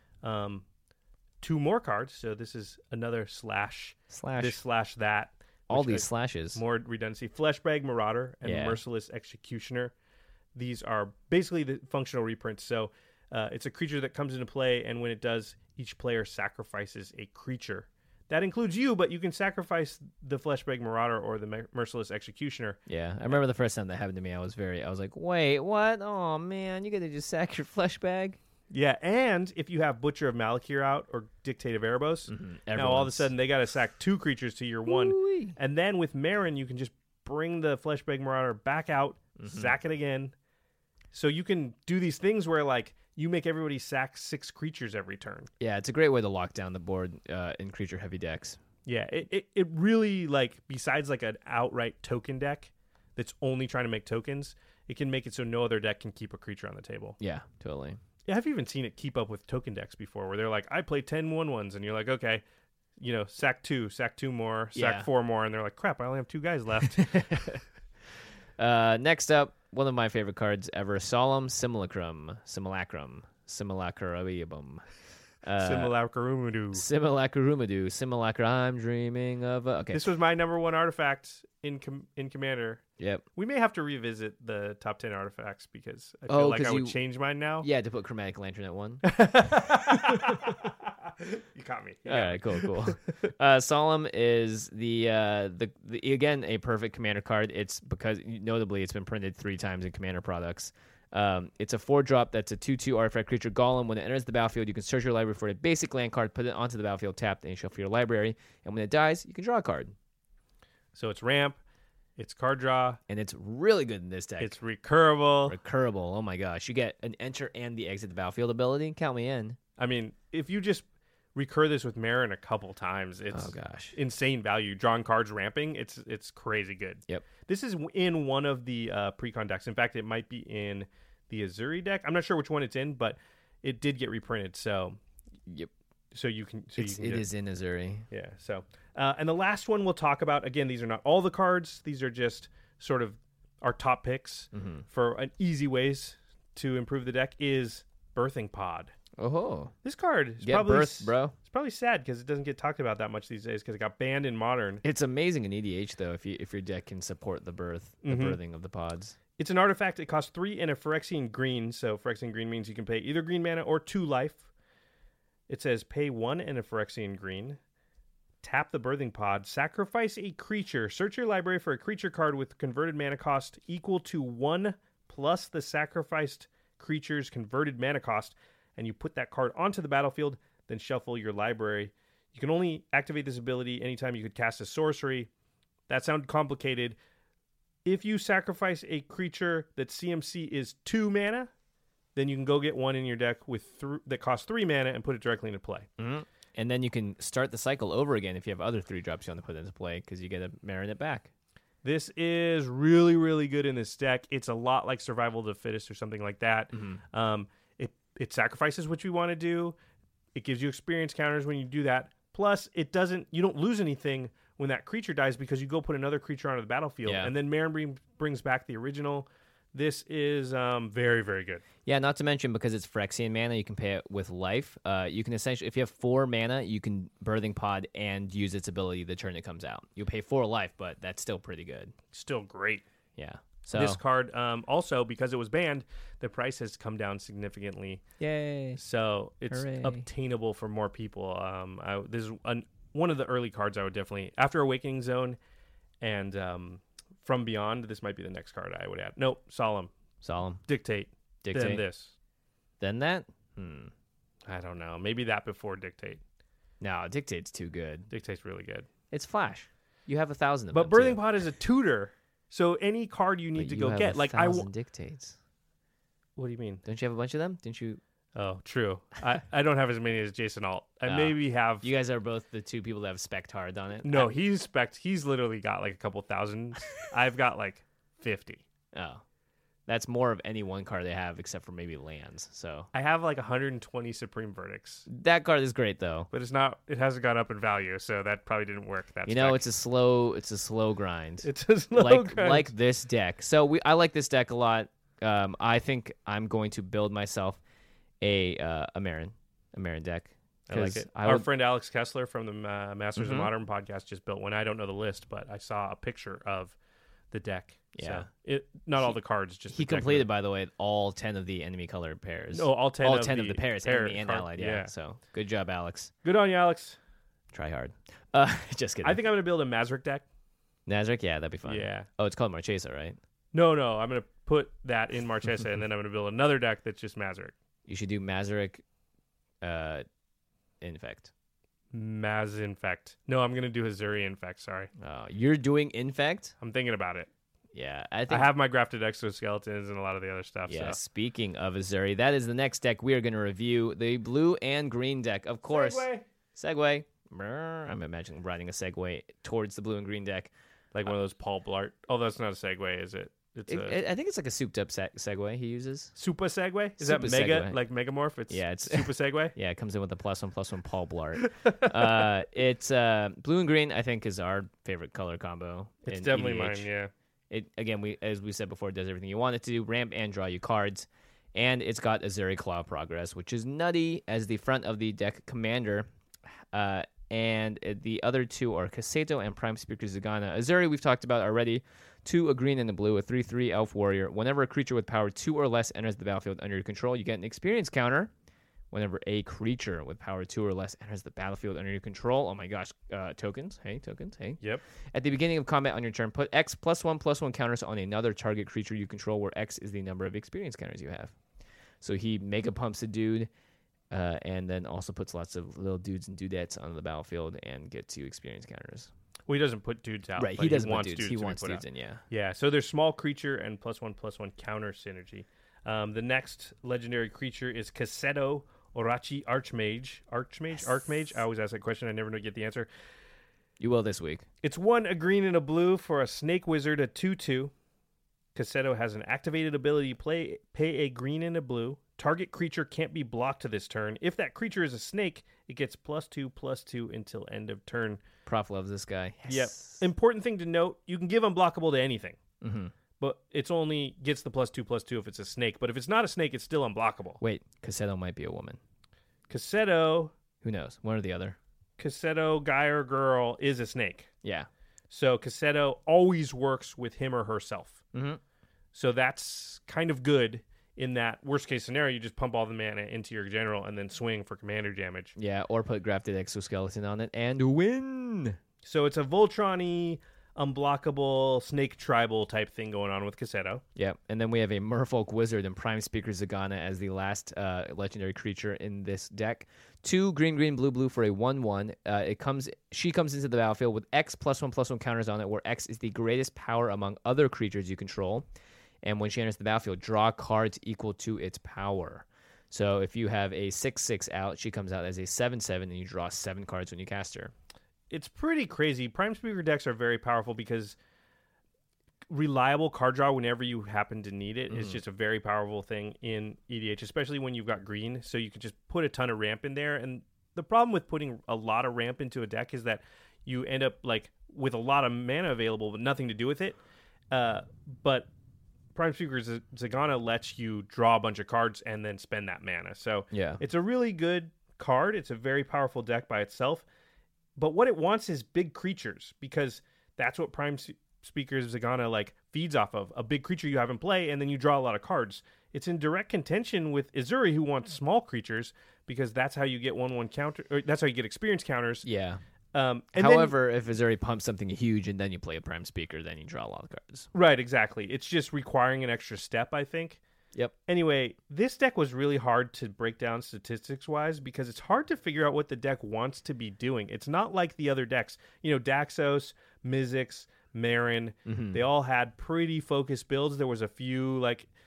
2 more cards. So this is another slash. This/that. All these slashes. More redundancy. Fleshbag Marauder and Merciless Executioner. These are basically the functional reprints. So it's a creature that comes into play, and when it does, each player sacrifices a creature. That includes you, but you can sacrifice the Fleshbag Marauder or the Merciless Executioner. Yeah, I remember the first time that happened to me. I was like, wait, what? Oh man, you got to just sack your Fleshbag. Yeah, and if you have Butcher of Malakir out or Dictate of Erebos, now all of a sudden they got to sack 2 creatures to your 1. Ooh-wee. And then with Marin, you can just bring the Fleshbag Marauder back out, sack it again. So you can do these things where, like, you make everybody sack 6 creatures every turn. Yeah, it's a great way to lock down the board in creature-heavy decks. Yeah, it really, like, besides, like, an outright token deck that's only trying to make tokens, it can make it so no other deck can keep a creature on the table. Yeah, totally. Yeah, I've even seen it keep up with token decks before where they're like, I play 10 1/1s, and you're like, okay, sack 2 more, sack 4 more, and they're like, crap, I only have 2 guys left. Next up, one of my favorite cards ever, Solemn Simulacrum. Simulacrum. Simulacra, I'm dreaming of... Okay. This was my number 1 artifact in Commander. Yep. We may have to revisit the top 10 artifacts because I feel like I would change mine now. Yeah, to put Chromatic Lantern at 1. You caught me. All right, cool. Solemn is the again a perfect Commander card. It's because notably it's been printed 3 times in Commander products. It's a 4-drop that's a 2/2 artifact creature golem. When it enters the battlefield, you can search your library for a basic land card, put it onto the battlefield tapped, and you shuffle your library. And when it dies, you can draw a card. So it's ramp, it's card draw, and it's really good in this deck. It's recurable. Oh my gosh, you get an enter and the exit the battlefield ability. Count me in. I mean, if you just recur this with Marin a couple times, it's insane value. Drawing cards, ramping, it's crazy good. Yep. This is in one of the pre-con decks. In fact, it might be in the Azuri deck. I'm not sure which one it's in, but it did get reprinted. So, yep. So you can. It is in Azuri. Yeah. So, and the last one we'll talk about. Again, these are not all the cards. These are just sort of our top picks for an easy ways to improve the deck. Is Birthing Pod. Oh, this card is probably birth, bro. It's probably sad because it doesn't get talked about that much these days because it got banned in Modern. It's amazing in EDH though if your deck can support the birthing of the pods. It's an artifact. It costs 3 and a Phyrexian green. So Phyrexian green means you can pay either green mana or 2 life. It says pay 1 and a Phyrexian green. Tap the Birthing Pod. Sacrifice a creature. Search your library for a creature card with converted mana cost equal to 1 plus the sacrificed creature's converted mana cost. And you put that card onto the battlefield, then shuffle your library. You can only activate this ability anytime you could cast a sorcery. That sounds complicated. If you sacrifice a creature that CMC is 2 mana, then you can go get one in your deck that costs 3 mana and put it directly into play. Mm-hmm. And then you can start the cycle over again if you have other 3-drops you want to put into play because you get to Marin it back. This is really, really good in this deck. It's a lot like Survival of the Fittest or something like that. Mm-hmm. It sacrifices what you want to do. It gives you experience counters when you do that. Plus, you don't lose anything when that creature dies because you go put another creature onto the battlefield. Yeah. And then Marin brings back the original. This is very, very good. Yeah, not to mention because it's Phyrexian mana, you can pay it with life. You can essentially, if you have 4 mana, you can Birthing Pod and use its ability the turn it comes out. You'll pay 4 life, but that's still pretty good. Still great. Yeah. So this card, also, because it was banned, the price has come down significantly. Yay. So it's Hooray. obtainable for more people. This is one of the early cards I would definitely, after Awakening Zone and From Beyond, this might be the next card I would add. Nope, Solemn. Dictate. Then this. Then that? I don't know. Maybe that before Dictate. No, Dictate's too good. Dictate's really good. It's Flash. You have 1,000 of but them. Birthing Pod is a tutor. So any card you need to go get, like 1,000 Dictates. What do you mean? Don't you have a bunch of them? Didn't you? Oh, true. I don't have as many as Jason Alt. I maybe have. You guys are both the 2 people that have spec'd hard on it. No, he's literally got like a couple thousand. I've got like 50. Oh, that's more of any one card they have except for maybe lands. So I have like 120 Supreme Verdicts. That card is great though. But it hasn't gone up in value, so that probably didn't work. It's a slow grind. It's a slow grind. Like this deck. So I like this deck a lot. I think I'm going to build myself a Marin deck. I like it. Our friend Alex Kessler from the Masters of Modern podcast just built one. I don't know the list, but I saw a picture of the deck. Yeah. So all the cards. Just he completed, by the way, all 10 of the enemy colored pairs. Oh, all 10 of the pairs, enemy and allied. Yeah. So good job, Alex. Good on you, Alex. Try hard. Just kidding. I think I'm going to build a Mazrik deck. Nazarick? Yeah, that'd be fun. Yeah. Oh, it's called Marchesa, right? No. I'm going to put that in Marchesa, and then I'm going to build another deck that's just Mazrik. You should do Mazarick Infect. Mazinfect. No, I'm going to do Azuri Infect, sorry. Oh, you're doing Infect? I'm thinking about it. Yeah, I have my grafted exoskeletons and a lot of the other stuff. Yeah, so. Speaking of Azuri, that is the next deck we are going to review. The blue and green deck, of course. Segway. I'm imagining riding a Segway towards the blue and green deck. Like one of those Paul Blart. Oh, that's not a Segway, is it? I think it's like a souped-up Segway he uses. Super Segway? Is Super that Mega, Segway. Like Megamorph? It's Super Segway? Yeah, it comes in with a +1/+1 Paul Blart. It's blue and green, I think, is our favorite color combo. It's in definitely EDH. mine, yeah. It again, as we said before, it does everything you want it to do, ramp and draw you cards. And it's got Azuri Claw Progress, which is nutty as the front of the deck commander. And the other 2 are Cassato and Prime Speaker Zagana. Azuri we've talked about already. 2, a green and a blue, a 3/3 elf warrior. Whenever a creature with power 2 or less enters the battlefield under your control, you get an experience counter. Whenever a creature with power 2 or less enters the battlefield under your control, oh my gosh, tokens, hey. Yep. At the beginning of combat on your turn, put X +1/+1 counters on another target creature you control, where X is the number of experience counters you have. So he mega pumps a dude, and then also puts lots of little dudes and dudettes on the battlefield and gets you experience counters. Well, he doesn't put dudes out. Right, but he doesn't wants put dudes. He wants dudes in, yeah. Yeah, so there's small creature and +1/+1 counter synergy. The next legendary creature is Cassetto Orachi Archmage. Archmage? I always ask that question. I never get the answer. You will this week. It's 1, a green and a blue for a Snake Wizard, a 2/2. Cassetto has an activated ability, pay a green and a blue. Target creature can't be blocked to this turn. If that creature is a snake, it gets +2/+2 until end of turn. Prof loves this guy. Yes. Yep. Important thing to note, you can give unblockable to anything. Mm-hmm. But it's only gets the +2/+2 if it's a snake. But if it's not a snake, it's still unblockable. Wait, Cassetto might be a woman. Cassetto. Who knows? One or the other. Cassetto, guy or girl, is a snake. Yeah. So Cassetto always works with him or herself. Mm-hmm. So that's kind of good in that worst case scenario. You just pump all the mana into your general and then swing for commander damage. Yeah, or put grafted exoskeleton on it and win. So it's a Voltron-y unblockable snake tribal type thing going on with Cassetto. Yeah, and then we have a Merfolk Wizard and Prime Speaker Zagana as the last legendary creature in this deck. 2 green, blue for a 1/1. She comes into the battlefield with X +1/+1 counters on it, where X is the greatest power among other creatures you control. And when she enters the battlefield, draw cards equal to its power. So if you have a 6/6 out, she comes out as a 7/7, and you draw 7 cards when you cast her. It's pretty crazy. Prime Speaker decks are very powerful because reliable card draw whenever you happen to need it is just a very powerful thing in EDH, especially when you've got green. So you can just put a ton of ramp in there. And the problem with putting a lot of ramp into a deck is that you end up like with a lot of mana available but nothing to do with it. But Prime Speaker Zagana lets you draw a bunch of cards and then spend that mana. So it's a really good card. It's a very powerful deck by itself. But what it wants is big creatures, because that's what Prime Speaker Zagana like feeds off of. A big creature you have in play, and then you draw a lot of cards. It's in direct contention with Uzuri, who wants small creatures, because that's how you get 1/1 counter, or that's how you get experience counters. Yeah. However, if Uzuri pumps something huge and then you play a Prime Speaker, then you draw a lot of cards. Right, exactly. It's just requiring an extra step, I think. Yep. Anyway, this deck was really hard to break down statistics-wise because it's hard to figure out what the deck wants to be doing. It's not like the other decks. Daxos, Mizzix, Marin, they all had pretty focused builds. There was a few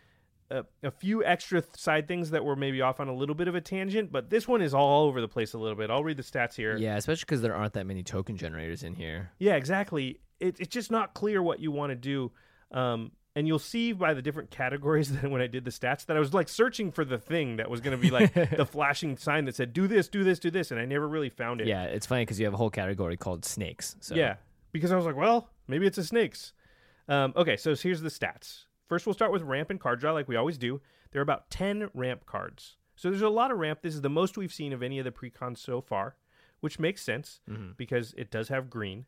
a few extra side things that were maybe off on a little bit of a tangent, but this one is all over the place a little bit. I'll read the stats here. Yeah, especially because there aren't that many token generators in here. Yeah, exactly. It's just not clear what you want to do. And you'll see by the different categories that when I did the stats that I was like searching for the thing that was going to be like the flashing sign that said, do this, do this, do this. And I never really found it. Yeah, it's funny because you have a whole category called snakes. So. Yeah, because I was like, well, maybe it's a snakes. Okay, so here's the stats. First, we'll start with ramp and card draw like we always do. There are about 10 ramp cards. So there's a lot of ramp. This is the most we've seen of any of the precons so far, which makes sense because it does have green.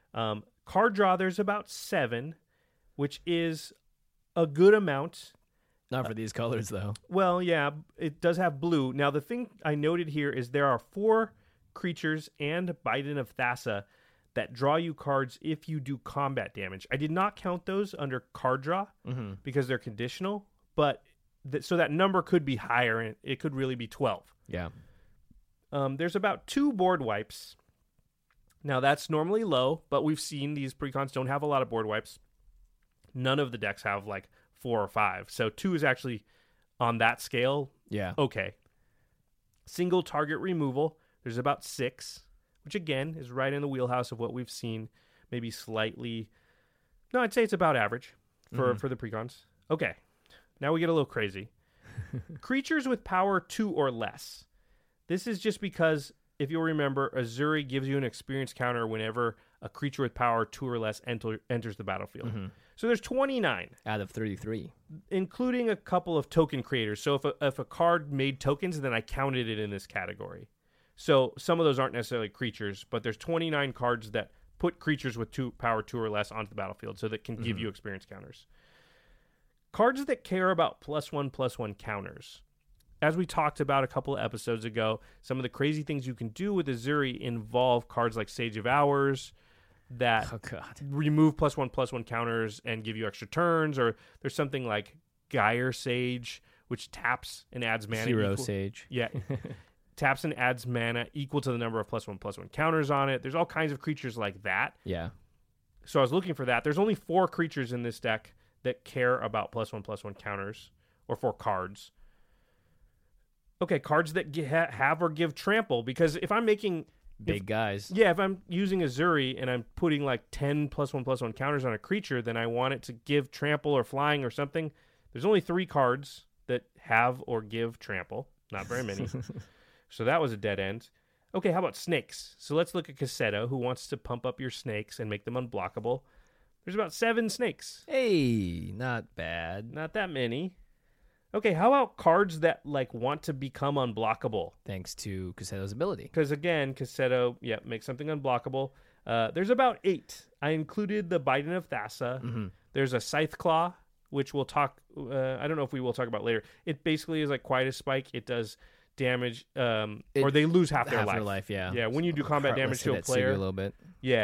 Card draw, there's about 7, which is a good amount. Not for these colors, though. Well, yeah, it does have blue. Now, the thing I noted here is there are 4 creatures and Biden of Thassa that draw you cards if you do combat damage. I did not count those under card draw because they're conditional, but so that number could be higher, and it could really be 12. Yeah. There's about 2 board wipes. Now, that's normally low, but we've seen these precons don't have a lot of board wipes. None of the decks have like 4 or 5. So 2 is actually on that scale. Yeah. Okay. Single target removal. There's about 6, which again is right in the wheelhouse of what we've seen. Maybe slightly. No, I'd say it's about average for the precons. Okay. Now we get a little crazy. Creatures with power 2 or less. This is just because, if you'll remember, Uzuri gives you an experience counter whenever a creature with power 2 or less enters the battlefield. So there's 29. Out of 33. Including a couple of token creators. So if a card made tokens, then I counted it in this category. So some of those aren't necessarily creatures, but there's 29 cards that put creatures with power 2 or less onto the battlefield so that can give you experience counters. Cards that care about +1/+1 counters. As we talked about a couple of episodes ago, some of the crazy things you can do with Uzuri involve cards like Sage of Hours that remove +1/+1 counters and give you extra turns, or there's something like Gyre Sage, which taps and adds mana. Hero Sage. Yeah. Taps and adds mana equal to the number of +1/+1 counters on it. There's all kinds of creatures like that. Yeah. So I was looking for that. There's only 4 creatures in this deck that care about +1/+1 counters, or 4 cards. Okay, cards that have or give trample, because if I'm making big guys. Yeah, if I'm using Uzuri and I'm putting like 10 +1/+1 counters on a creature, then I want it to give trample or flying or something. There's only 3 cards that have or give trample. Not very many. So that was a dead end. Okay, how about snakes? So let's look at Cassetto, who wants to pump up your snakes and make them unblockable. There's about 7 snakes. Hey, not bad. Not that many. Okay, how about cards that like want to become unblockable? Thanks to Cassetto's ability. Because again, Cassetto, makes something unblockable. There's about 8. I included the Biden of Thassa. There's a Scythe Claw, which we'll talk. I don't know if we will talk about later. It basically is like Quietus Spike. It does damage, or they lose half their life. Yeah. Yeah, when you do combat damage to a player, a little bit. Yeah,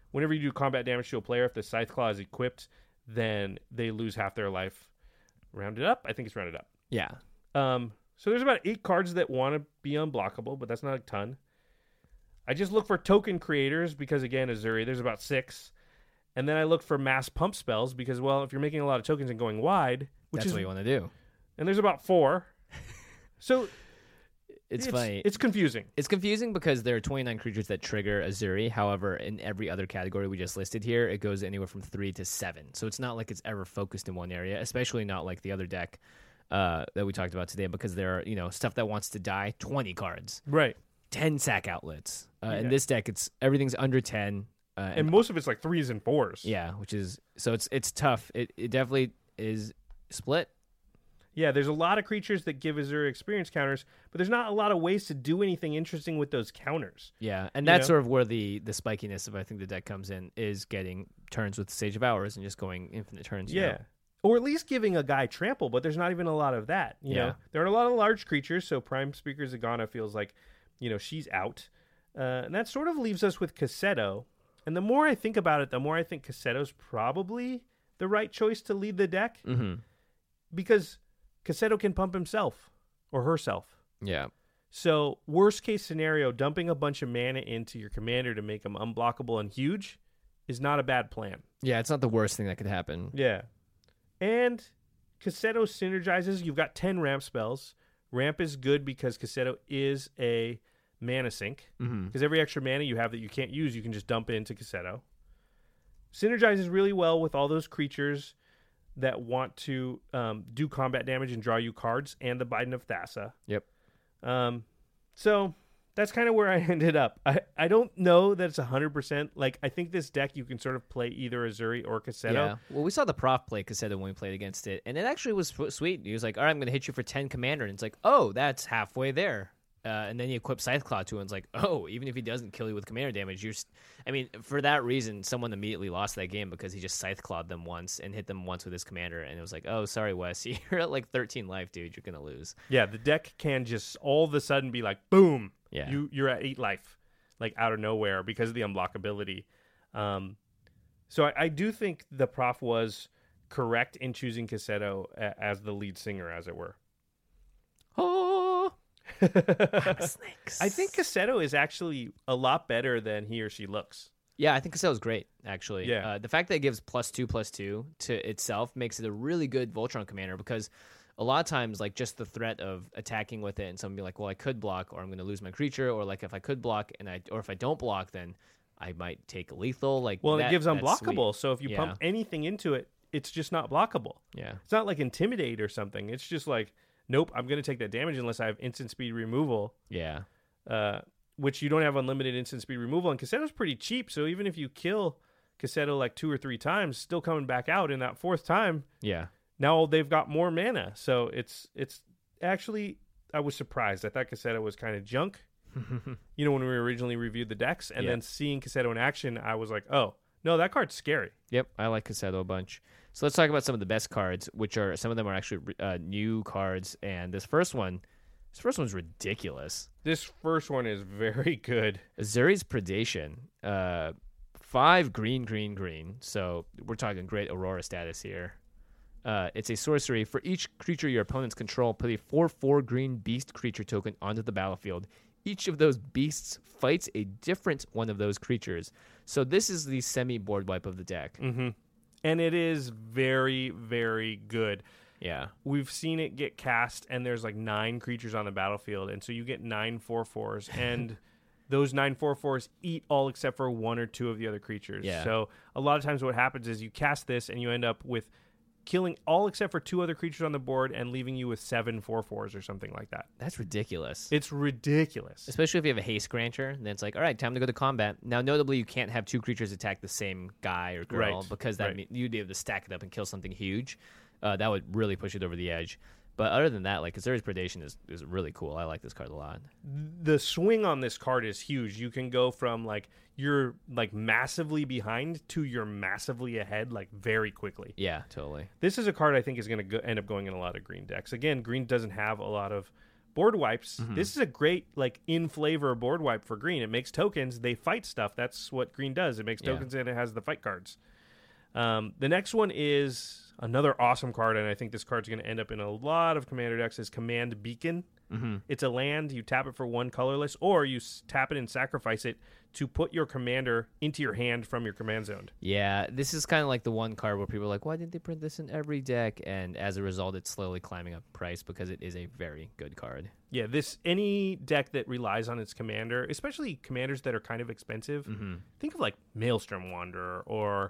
whenever you do combat damage to a player, if the Scythe Claw is equipped, then they lose half their life. Rounded up? I think it's rounded up. Yeah. So there's about 8 cards that want to be unblockable, but that's not a ton. I just look for token creators because, again, Azuri, there's about 6. And then I look for mass pump spells because, well, if you're making a lot of tokens and going wide, That's what you want to do. And there's about 4. So it's funny. It's confusing. It's confusing because there are 29 creatures that trigger Azuri. However, in every other category we just listed here, it goes anywhere from 3 to 7. So it's not like it's ever focused in one area, especially not like the other deck that we talked about today, because there are, stuff that wants to die, 20 cards. Right. 10 sack outlets. In this deck, everything's under 10. And most of it's like 3s and 4s. Yeah, which is so it's tough. It definitely is split. Yeah, there's a lot of creatures that give Azuri experience counters, but there's not a lot of ways to do anything interesting with those counters. Yeah, and that's sort of where the spikiness of, I think, the deck comes in, is getting turns with Sage of Hours and just going infinite turns. Yeah. Or at least giving a guy trample, but there's not even a lot of that. You know? There aren't a lot of large creatures, so Prime Speaker Zagana feels like, she's out. And that sort of leaves us with Cassetto. And the more I think about it, the more I think Cassetto's probably the right choice to lead the deck. Mm-hmm. Because Cassetto can pump himself or herself. Yeah. So worst case scenario, dumping a bunch of mana into your commander to make them unblockable and huge is not a bad plan. Yeah, it's not the worst thing that could happen. Yeah. And Cassetto synergizes. You've got 10 ramp spells. Ramp is good because Cassetto is a mana sink. Because every extra mana you have that you can't use, you can just dump into Cassetto. Synergizes really well with all those creatures that want to do combat damage and draw you cards, and the Biden of Thassa. Yep. So that's kind of where I ended up. I don't know that it's 100%. Like, I think this deck you can sort of play either Azuri or Cassetto. Yeah. Well, we saw the prof play Cassetto when we played against it, and it actually was sweet. He was like, all right, I'm going to hit you for 10 commander. And it's like, oh, that's halfway there. And then you equip Scythe Claw to it, and it's like, oh, even if he doesn't kill you with commander damage, for that reason, someone immediately lost that game because he just Scythe Clawed them once and hit them once with his commander, and it was like, oh, sorry, Wes, you're at like 13 life, dude, you're going to lose. Yeah, the deck can just all of a sudden be like, boom, yeah, you're at 8 life, like out of nowhere because of the unblockability. So I do think the prof was correct in choosing Cassetto as the lead singer, as it were. Oh, snakes. I think Cassetto is actually a lot better than he or she looks. Yeah, I think Cassetto's great, actually. Yeah. The fact that it gives +2/+2 to itself makes it a really good Voltron commander, because a lot of times, like, just the threat of attacking with it and someone be like, well, I could block, or I'm going to lose my creature, or like if I could block or if I don't block, then I might take lethal. Like, well, it gives unblockable. Sweet. So if you pump anything into it, it's just not blockable. Yeah. It's not like Intimidate or something. It's just like, nope, I'm going to take that damage unless I have instant speed removal. Yeah. Which you don't have unlimited instant speed removal. And Cassetto's pretty cheap, so even if you kill Cassetto like 2 or 3 times, still coming back out in that 4th time. Yeah. Now they've got more mana. So it's actually, I was surprised. I thought Cassetto was kind of junk. When we originally reviewed the decks. And then seeing Cassetto in action, I was like, oh, no, that card's scary. Yep, I like Cassetto a bunch. So let's talk about some of the best cards, which are, some of them are actually new cards. And this first one's ridiculous. This first one is very good. Azuri's Predation. 5 green. So we're talking great Aurora status here. It's a sorcery. For each creature your opponents control, put a 4/4 green beast creature token onto the battlefield. Each of those beasts fights a different one of those creatures. So this is the semi-board wipe of the deck. Mm-hmm. And it is very, very good. Yeah. We've seen it get cast, and there's like 9 creatures on the battlefield, and so you get 9 4/4s, and those 9 4/4s eat all except for 1 or 2 of the other creatures. Yeah. So a lot of times what happens is you cast this, and you end up with killing all except for 2 other creatures on the board and leaving you with 7 4/4s or something like that. That's ridiculous. It's ridiculous. Especially if you have a haste grancher, then it's like, all right, time to go to combat. Now, notably, you can't have 2 creatures attack the same guy or girl, because that you'd be able to stack it up and kill something huge. That would really push it over the edge. But other than that, like, Azuri's Predation is really cool. I like this card a lot. The swing on this card is huge. You can go from, like, you're, like, massively behind to you're massively ahead, like, very quickly. Yeah, totally. This is a card I think is going to end up going in a lot of green decks. Again, green doesn't have a lot of board wipes. This is a great like in flavor board wipe for green. It makes tokens. They fight stuff. That's what green does. It makes tokens and it has the fight cards. The next one is another awesome card, and I think this card's going to end up in a lot of commander decks, is Command Beacon. It's a land. You tap it for 1 colorless, or you tap it and sacrifice it to put your commander into your hand from your command zone. Yeah, this is kind of like the one card where people are like, why didn't they print this in every deck? And as a result, it's slowly climbing up price because it is a very good card. Yeah, any deck that relies on its commander, especially commanders that are kind of expensive, think of like Maelstrom Wanderer or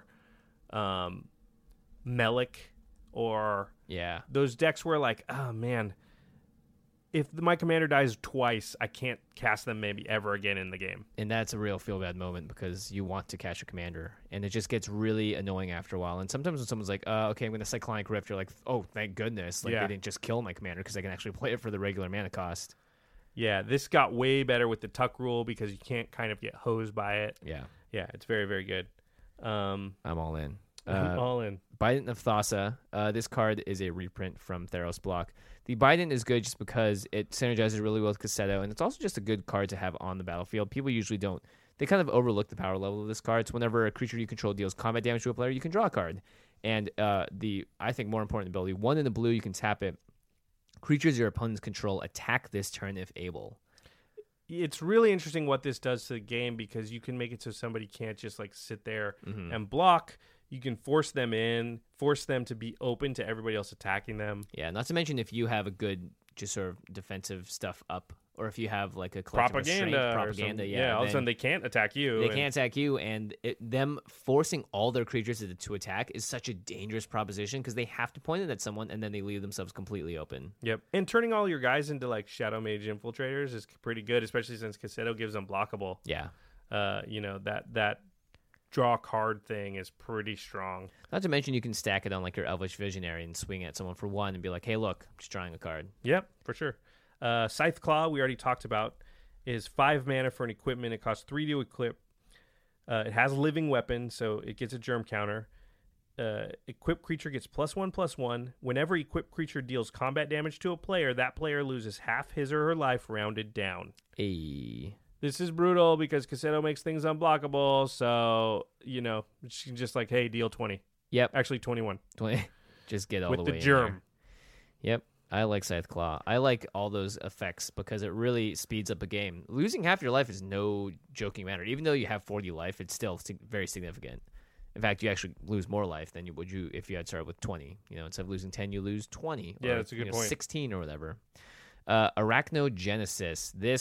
Melik, or those decks where like, oh man, if my commander dies twice, I can't cast them maybe ever again in the game. And that's a real feel bad moment because you want to cast a commander, and it just gets really annoying after a while. And sometimes when someone's like, okay, I'm going to Cyclonic Rift, you're like, oh, thank goodness, like they didn't just kill my commander because I can actually play it for the regular mana cost. Yeah, this got way better with the tuck rule because you can't kind of get hosed by it. Yeah, it's very, very good. I'm all in. I'm all in. Bident of Thassa. This card is a reprint from Theros block. The Bident is good just because it synergizes really well with Cassetto, and it's also just a good card to have on the battlefield. People usually don't. They kind of overlook the power level of this card. It's whenever a creature you control deals combat damage to a player, you can draw a card. And I think more important ability, 1 in the blue, you can tap it. Creatures your opponents control attack this turn if able. It's really interesting what this does to the game because you can make it so somebody can't just like sit there and block. You can force them in, force them to be open to everybody else attacking them. Yeah, not to mention if you have a good just sort of defensive stuff up, or if you have like a propaganda, all of a sudden they can't attack you. They can't attack you, and them forcing all their creatures to attack is such a dangerous proposition because they have to point it at someone, and then they leave themselves completely open. Yep, and turning all your guys into like Shadow Mage Infiltrators is pretty good, especially since Cassetto gives them blockable. Yeah, that draw card thing is pretty strong. Not to mention you can stack it on like your Elvish Visionary and swing at someone for 1 and be like, hey, look, I'm just drawing a card. Yep, for sure. Scythe Claw, we already talked about, is 5 mana for an equipment. It costs 3 to equip. It has living weapon, so it gets a germ counter. Equipped creature gets +1/+1. Whenever equipped creature deals combat damage to a player, that player loses half his or her life rounded down. Hey. This is brutal because Cassetto makes things unblockable, so, she can just like, hey, deal 20. Yep. Actually, 21. 20. Just get all with the way the germ. In there. Yep. I like Scythe Claw. I like all those effects because it really speeds up a game. Losing half your life is no joking matter. Even though you have 40 life, it's still very significant. In fact, you actually lose more life than you would if you had started with 20. Instead of losing 10, you lose 20. Yeah, that's a good point. 16 or whatever. Arachnogenesis. This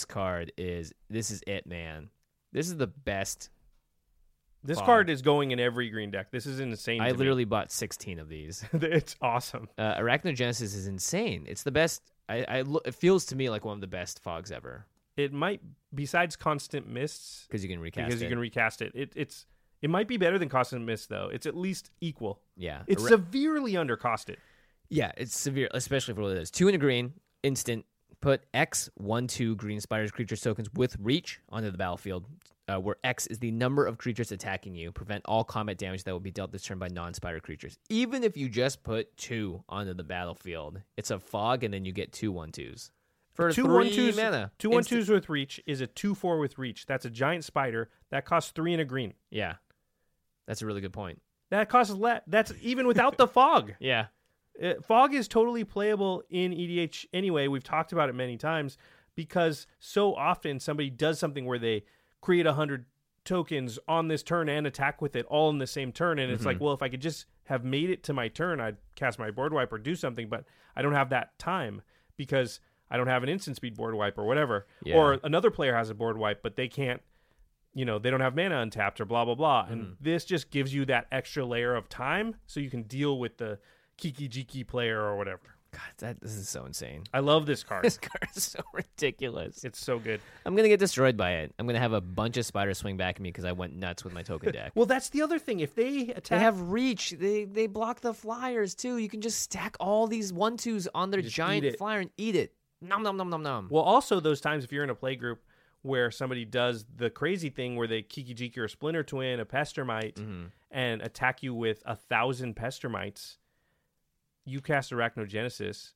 is it, man. This is the best. This card is going in every green deck. This is insane. I literally bought 16 of these. It's awesome. Arachnogenesis is insane. It's the best. It feels to me like one of the best fogs ever. It might, besides Constant Mists, because you can recast it. It might be better than Constant Mists though. It's at least equal. Yeah, it's severely undercosted. Yeah, it's severe, especially for what it is. 2 in a green, instant. Put X 1/2 green spiders creatures tokens with reach onto the battlefield, where X is the number of creatures attacking you. Prevent all combat damage that will be dealt this turn by non-spider creatures. Even if you just put 2 onto the battlefield, it's a fog, and then you get 2 1/2s for 2 3 mana. 2 1/2s with reach is a 2/4 with reach. That's a giant spider that costs 3 in a green. Yeah, that's a really good point. That costs less. That's even without the fog. Yeah. Fog is totally playable in EDH anyway. We've talked about it many times because so often somebody does something where they create 100 tokens on this turn and attack with it all in the same turn. And it's like, well, if I could just have made it to my turn, I'd cast my board wipe or do something, but I don't have that time because I don't have an instant speed board wipe or whatever. Yeah. Or another player has a board wipe, but they can't, they don't have mana untapped or blah, blah, blah. And this just gives you that extra layer of time so you can deal with the Kiki Jiki player or whatever. God, this is so insane. I love this card. This card is so ridiculous. It's so good. I'm going to get destroyed by it. I'm going to have a bunch of spiders swing back at me because I went nuts with my token deck. Well, that's the other thing. If they attack... They have reach. They block the flyers, too. You can just stack all these 1/2s on their giant flyer and eat it. Nom, nom, nom, nom, nom. Well, also those times if you're in a play group where somebody does the crazy thing where they Kiki Jiki or a Splinter Twin, a Pestermite, and attack you with 1,000 Pestermites, you cast Arachnogenesis,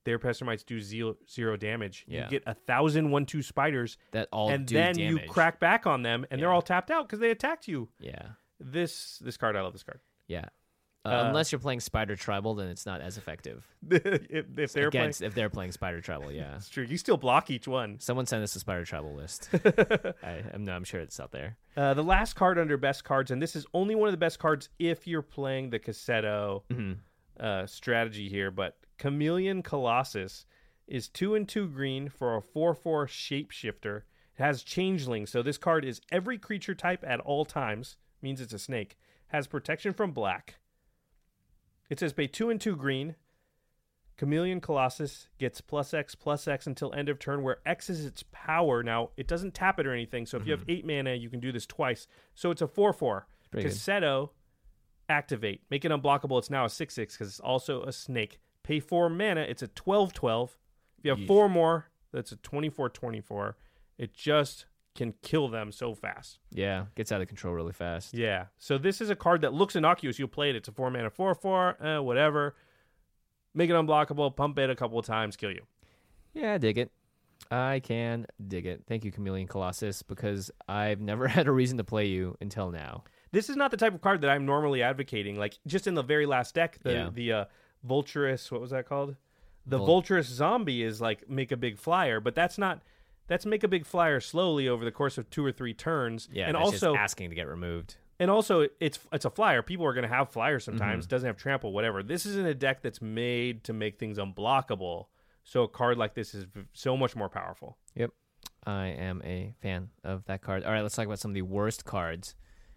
their pest mites do zero damage. Yeah. You get 1,000 1/2 spiders that all and do then damage. you crack back on them, and they're all tapped out because they attacked you. Yeah. This card, I love this card. Yeah. Unless you're playing Spider Tribal, then it's not as effective. if they're playing, if they're playing Spider Tribal, yeah. it's true. You still block each one. Someone send us a Spider Tribal list. I'm sure it's out there. The last card under best cards, and this is only one of the best cards if you're playing the Cassetto strategy here, but Chameleon Colossus is 2/2 green for a 4/4 shapeshifter. It has Changeling, so this card is every creature type at all times, means it's a snake, has protection from black. It says pay 2/2 green. Chameleon Colossus gets +X until end of turn, where X is its power. Now, it doesn't tap it or anything, so if you have 8 mana, you can do this twice. So it's a 4/4. Cassetto, activate. Make it unblockable. It's now a 6/6 because it's also a snake. Pay 4 mana. It's a 12/12. If you have 4 more, that's a 24/24. It just can kill them so fast. Yeah, gets out of control really fast. Yeah. So this is a card that looks innocuous. You'll play it. It's a 4 mana 4/4, whatever. Make it unblockable, pump it a couple of times, kill you. Yeah, I dig it. I can dig it. Thank you, Chameleon Colossus, because I've never had a reason to play you until now. This is not the type of card that I'm normally advocating. Like, just in the very last deck, the Vulturous, what was that called? The Vulturous Zombie is like make a big flyer, but that's make a big flyer slowly over the course of 2 or 3 turns. Yeah, and that's also just asking to get removed. And also, it's a flyer. People are going to have flyers sometimes. Doesn't have trample, whatever. This is in a deck that's made to make things unblockable. So a card like this is so much more powerful. Yep. I am a fan of that card. All right, let's talk about some of the worst cards.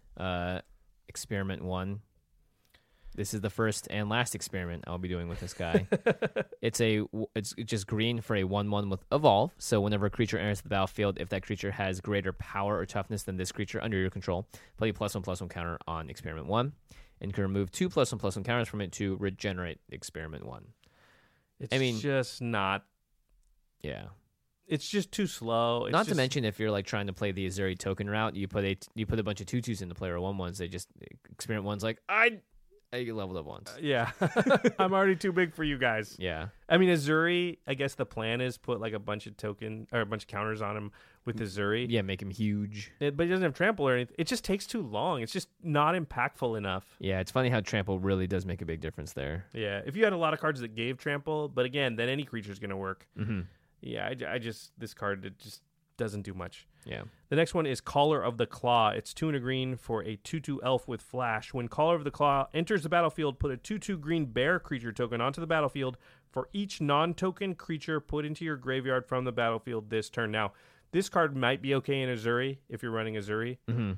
Experiment 1. This is the first and last experiment I'll be doing with this guy. It's just green for a 1/1 with Evolve. So whenever a creature enters the battlefield, if that creature has greater power or toughness than this creature under your control, play a +1/+1 counter on Experiment 1, and you can remove 2 +1/+1 counters from it to regenerate Experiment 1. It's just not. Yeah. It's just too slow. Not to mention, if you're like trying to play the Azuri token route, you put a bunch of 2/2s into play or 1/1s. They just Experiment 1's like I leveled up once. Yeah. I'm already too big for you guys. Yeah. I mean, Azuri, I guess the plan is put like a bunch of counters on him with Azuri. Yeah, make him huge. But he doesn't have trample or anything. It just takes too long. It's just not impactful enough. Yeah, it's funny how trample really does make a big difference there. Yeah. If you had a lot of cards that gave trample, but again, then any creature's going to work. Mm-hmm. Yeah, this card, it just doesn't do much. Yeah. The next one is Caller of the Claw. It's 2 and a green for a 2/2 elf with flash. When Caller of the Claw enters the battlefield, put a 2/2 green bear creature token onto the battlefield for each non-token creature put into your graveyard from the battlefield this turn. Now, this card might be okay in Azuri if you're running Azuri,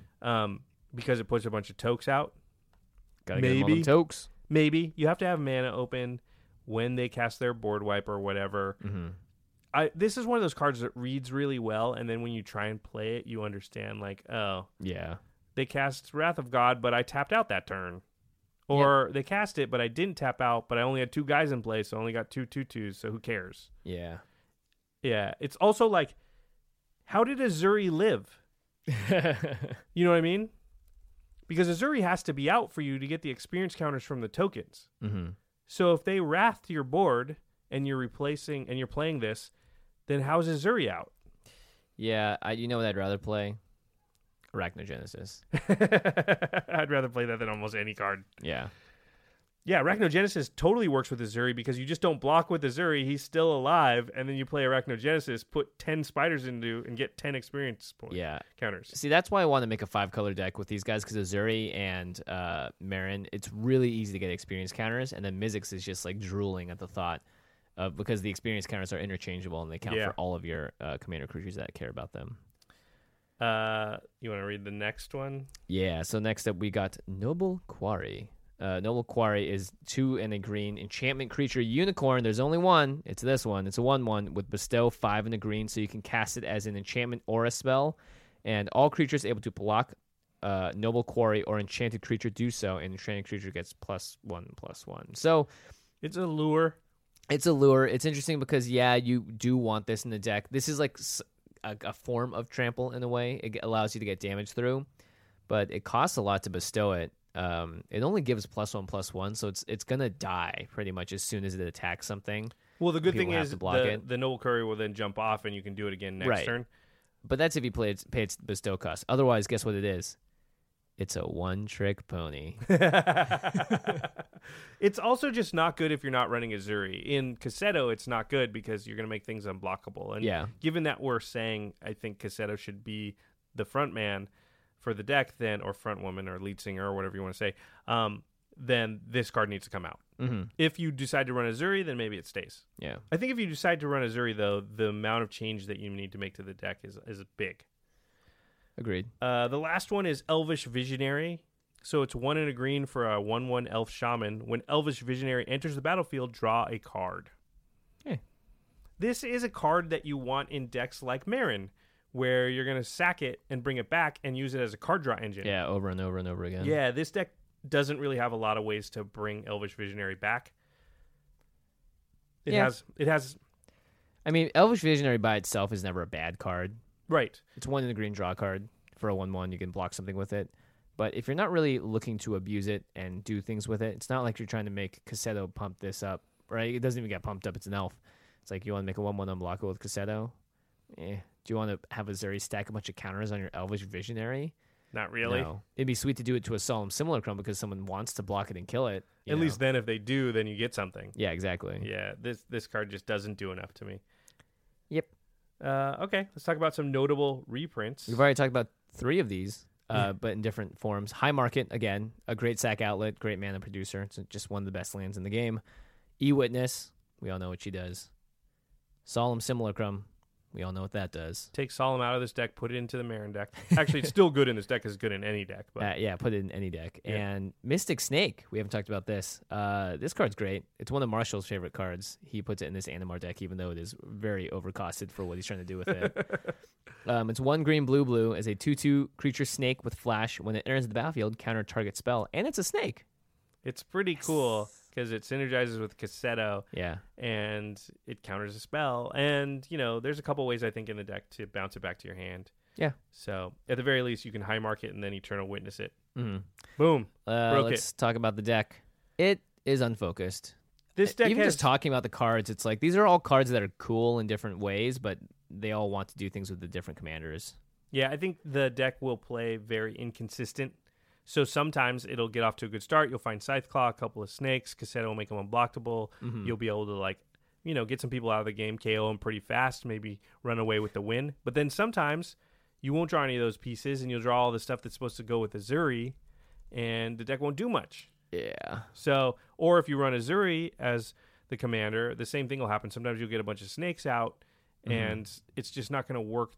because it puts a bunch of tokes out. Gotta get all them tokes. Maybe. You have to have mana open when they cast their board wipe or whatever. Mm-hmm. This is one of those cards that reads really well, and then when you try and play it, you understand, like, oh, yeah, they cast Wrath of God, but I tapped out that turn. Or they cast it, but I didn't tap out, but I only had 2 guys in play, so I only got 2 2/2s, so who cares? Yeah. Yeah, it's also like, how did Azuri live? You know what I mean? Because Azuri has to be out for you to get the experience counters from the tokens. Mm-hmm. So if they wrath your board, and you're playing this, then how's Azuri out? Yeah, you know what I'd rather play? Arachnogenesis. I'd rather play that than almost any card. Yeah. Yeah, Arachnogenesis totally works with Azuri because you just don't block with Azuri. He's still alive, and then you play Arachnogenesis, put 10 spiders into, and get 10 experience points. Yeah. Counters. See, that's why I want to make a 5-color deck with these guys, because Azuri and Marin, it's really easy to get experience counters, and then Mizzix is just like drooling at the thought because the experience counters are interchangeable, and they count for all of your commander creatures that care about them. You want to read the next one? Yeah, so next up we got Noble Quarry. Noble Quarry is 2 and a green enchantment creature unicorn. There's only one. It's this one. It's a 1/1 with bestow 5 and a green, so you can cast it as an enchantment or a spell. And all creatures able to block Noble Quarry or enchanted creature do so, and enchanted creature gets +1/+1. So it's a lure. It's a lure. It's interesting because you do want this in the deck. This is like a form of trample in a way. It allows you to get damage through, but it costs a lot to bestow it. It only gives +1/+1, so it's gonna die pretty much as soon as it attacks something. Well, the good People thing have is to block it. the Noble Courier will then jump off, and you can do it again next turn. But that's if you pay its bestow cost. Otherwise, guess what it is? It's a one-trick pony. It's also just not good if you're not running a Zuri. In Cassetto, it's not good because you're going to make things unblockable. And given that we're saying, I think Cassetto should be the front man for the deck, then, or front woman, or lead singer, or whatever you want to say, then this card needs to come out. Mm-hmm. If you decide to run a Zuri, then maybe it stays. Yeah. I think if you decide to run a Zuri, though, the amount of change that you need to make to the deck is big. Agreed. The last one is Elvish Visionary. So it's 1 and a green for a 1/1 Elf Shaman. When Elvish Visionary enters the battlefield, draw a card. Hey. This is a card that you want in decks like Marin, where you're going to sack it and bring it back and use it as a card draw engine. Yeah, over and over and over again. Yeah, this deck doesn't really have a lot of ways to bring Elvish Visionary back. It has. I mean, Elvish Visionary by itself is never a bad card. Right. It's 1 in a green draw card for a 1/1. You can block something with it. But if you're not really looking to abuse it and do things with it, it's not like you're trying to make Cassetto pump this up, right? It doesn't even get pumped up. It's an elf. It's like you want to make a 1/1 unblockable with Cassetto. Do you want to have a Zuri stack a bunch of counters on your Elvish Visionary? Not really. No. It'd be sweet to do it to a Solemn Simulacrum because someone wants to block it and kill it. At least then if they do, then you get something. Yeah, exactly. Yeah, this card just doesn't do enough to me. Yep. Okay, let's talk about some notable reprints. We've already talked about 3 of these, but in different forms. High Market, again, a great sack outlet, great mana producer. It's just one of the best lands in the game. E-Witness, we all know what she does. Solemn Simulacrum, we all know what that does. Take Solemn out of this deck, put it into the Marin deck. Actually, it's still good in this deck. It's good in any deck. But yeah, put it in any deck. Yeah. And Mystic Snake, we haven't talked about this. This card's great. It's one of Marshall's favorite cards. He puts it in this Animar deck, even though it is very overcosted for what he's trying to do with it. It's 1 green, blue as a 2/2 creature snake with flash. When it enters the battlefield, counter target spell. And it's a snake. It's pretty cool because it synergizes with Cassetto. Yeah. And it counters a spell. And, there's a couple ways, I think, in the deck to bounce it back to your hand. Yeah. So, at the very least, you can High Market and then Eternal Witness it. Mm-hmm. Boom. Let's talk about the deck. It is unfocused. This deck Even just talking about the cards, it's like these are all cards that are cool in different ways, but they all want to do things with the different commanders. Yeah, I think the deck will play very inconsistent. So sometimes it'll get off to a good start. You'll find Scytheclaw, a couple of snakes. Cassetto will make them unblockable. Mm-hmm. You'll be able to, get some people out of the game, KO them pretty fast, maybe run away with the win. But then sometimes you won't draw any of those pieces, and you'll draw all the stuff that's supposed to go with the Zuri, and the deck won't do much. Yeah. So, or if you run a Zuri as the commander, the same thing will happen. Sometimes you'll get a bunch of snakes out, and it's just not going to work,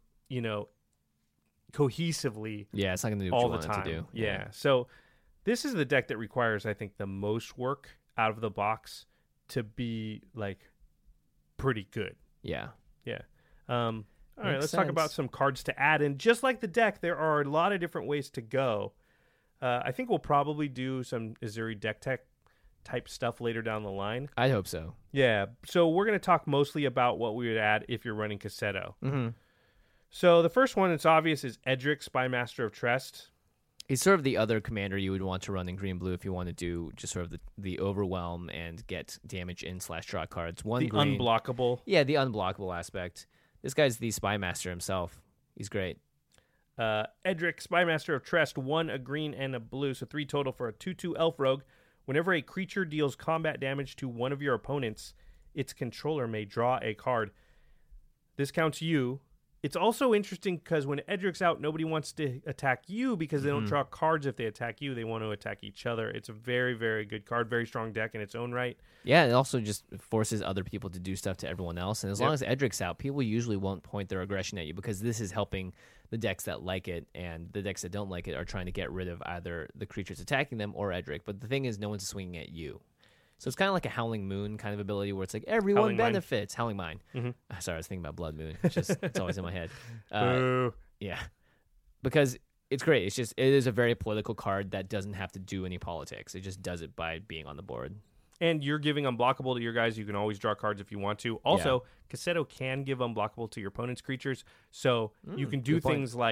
cohesively. Yeah, it's not going to do what all you the want time. it to do. Yeah. So this is the deck that requires, I think, the most work out of the box to be pretty good. Yeah. Yeah. All right, let's sense. talk about some cards to add. And just like the deck, there are a lot of different ways to go. I think we'll probably do some Azuri deck tech type stuff later down the line. I hope so. Yeah. So we're going to talk mostly about what we would add if you're running Cassetto. Mm-hmm. So the first one, it's obvious, is Edric, Spymaster of Trest. He's sort of the other commander you would want to run in green-blue if you want to do just sort of the overwhelm and get damage in / draw cards. The unblockable. Yeah, the unblockable aspect. This guy's the Spymaster himself. He's great. Edric, Spymaster of Trest, 1 a green and a blue, so 3 total for a 2/2 Elf Rogue. Whenever a creature deals combat damage to one of your opponents, its controller may draw a card. This counts you. It's also interesting because when Edric's out, nobody wants to attack you because they don't draw cards if they attack you. They want to attack each other. It's a very, very good card, very strong deck in its own right. Yeah, it also just forces other people to do stuff to everyone else. And as long as Edric's out, people usually won't point their aggression at you because this is helping the decks that like it, and the decks that don't like it are trying to get rid of either the creatures attacking them or Edric. But the thing is, no one's swinging at you. So it's kind of like a Howling Moon kind of ability where it's like everyone Howling benefits. Howling Mine. Mm-hmm. Sorry, I was thinking about Blood Moon. It's always in my head. Boo. Yeah, because it's great. It is a very political card that doesn't have to do any politics. It just does it by being on the board. And you're giving unblockable to your guys. You can always draw cards if you want to. Also, Cassetto can give unblockable to your opponent's creatures. So you can do things like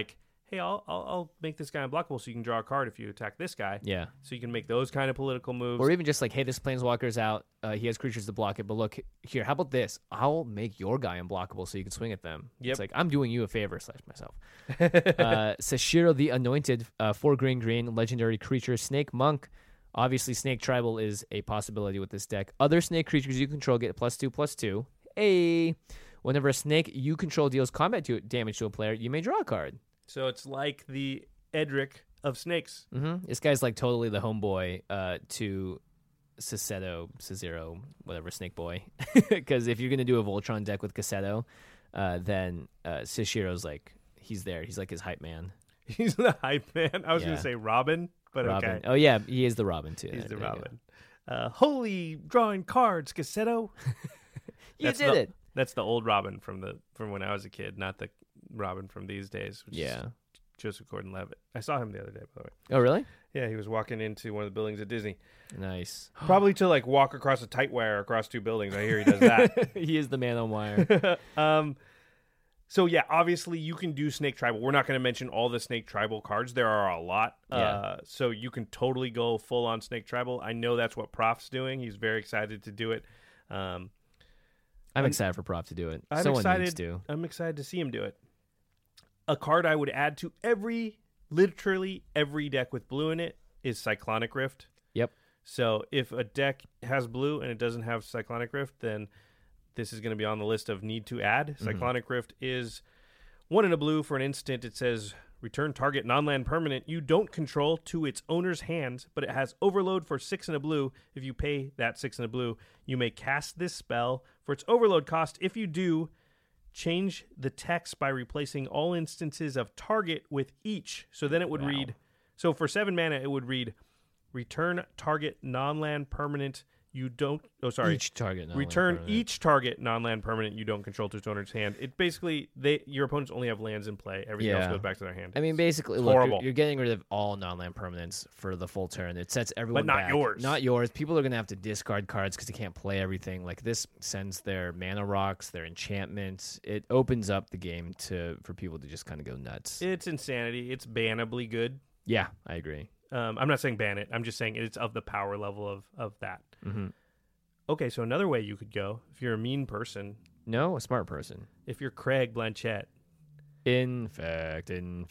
hey, I'll make this guy unblockable so you can draw a card if you attack this guy. Yeah. So you can make those kind of political moves. Or even just like, hey, this planeswalker's out. He has creatures to block it. But look, here, how about this? I'll make your guy unblockable so you can swing at them. Yep. It's like, I'm doing you a favor / myself. Sashiro the Anointed, 4 green, legendary creature, Snake Monk. Obviously, Snake Tribal is a possibility with this deck. Other snake creatures you control get +2/+2. Hey, whenever a snake you control deals combat damage to a player, you may draw a card. So it's like the Edric of snakes. This guy's like totally the homeboy to Cicero, whatever, Snake Boy. Because if you're going to do a Voltron deck with Cassetto, then Sashiro's like, he's there. He's like his hype man. He's the hype man. I was going to say Robin, but Robin. okay. Oh, yeah, he is the Robin, too. He's the There you Robin. Holy drawing cards, Cassetto. You did it. That's the old Robin from when I was a kid, not the Robin from these days. Which is Joseph Gordon-Levitt. I saw him the other day, by the way. Oh, really? Yeah, he was walking into one of the buildings at Disney. Nice. Probably to like walk across a tight wire across 2 buildings. I hear he does that. He is the man on wire. So yeah, obviously you can do Snake Tribal. We're not going to mention all the Snake Tribal cards. There are a lot. Yeah. So you can totally go full on Snake Tribal. I know that's what Prof's doing. He's very excited to do it. I'm excited for Prof to do it. Someone needs to. I'm excited to see him do it. A card I would add to literally every deck with blue in it is Cyclonic Rift. Yep. So if a deck has blue and it doesn't have Cyclonic Rift, then this is going to be on the list of need to add. Cyclonic Rift is 1 in a blue for an instant. It says return target non-land permanent you don't control to its owner's hands, but it has overload for 6 in a blue. If you pay that 6 in a blue, you may cast this spell for its overload cost. If you do, change the text by replacing all instances of target with each. So then it would read, so for 7 mana, it would read return target non-land permanent you don't, each target non-land return permanent. each target non-land permanent you don't control to its owner's hand. It basically, your opponents only have lands in play. Everything else goes back to their hand. I mean, basically, look, you're getting rid of all non-land permanents for the full turn. It sets everyone but not back. yours. Not yours. People are going to have to discard cards because they can't play everything. Like, this sends their mana rocks, their enchantments. It opens up the game for people to just kind of go nuts. It's insanity. It's bannably good. Yeah, I agree. I'm not saying ban it. I'm just saying it's of the power level of that. Mm-hmm. Okay, so another way you could go, if you're a mean person. No, a smart person. If you're Craig Blanchett. In fact.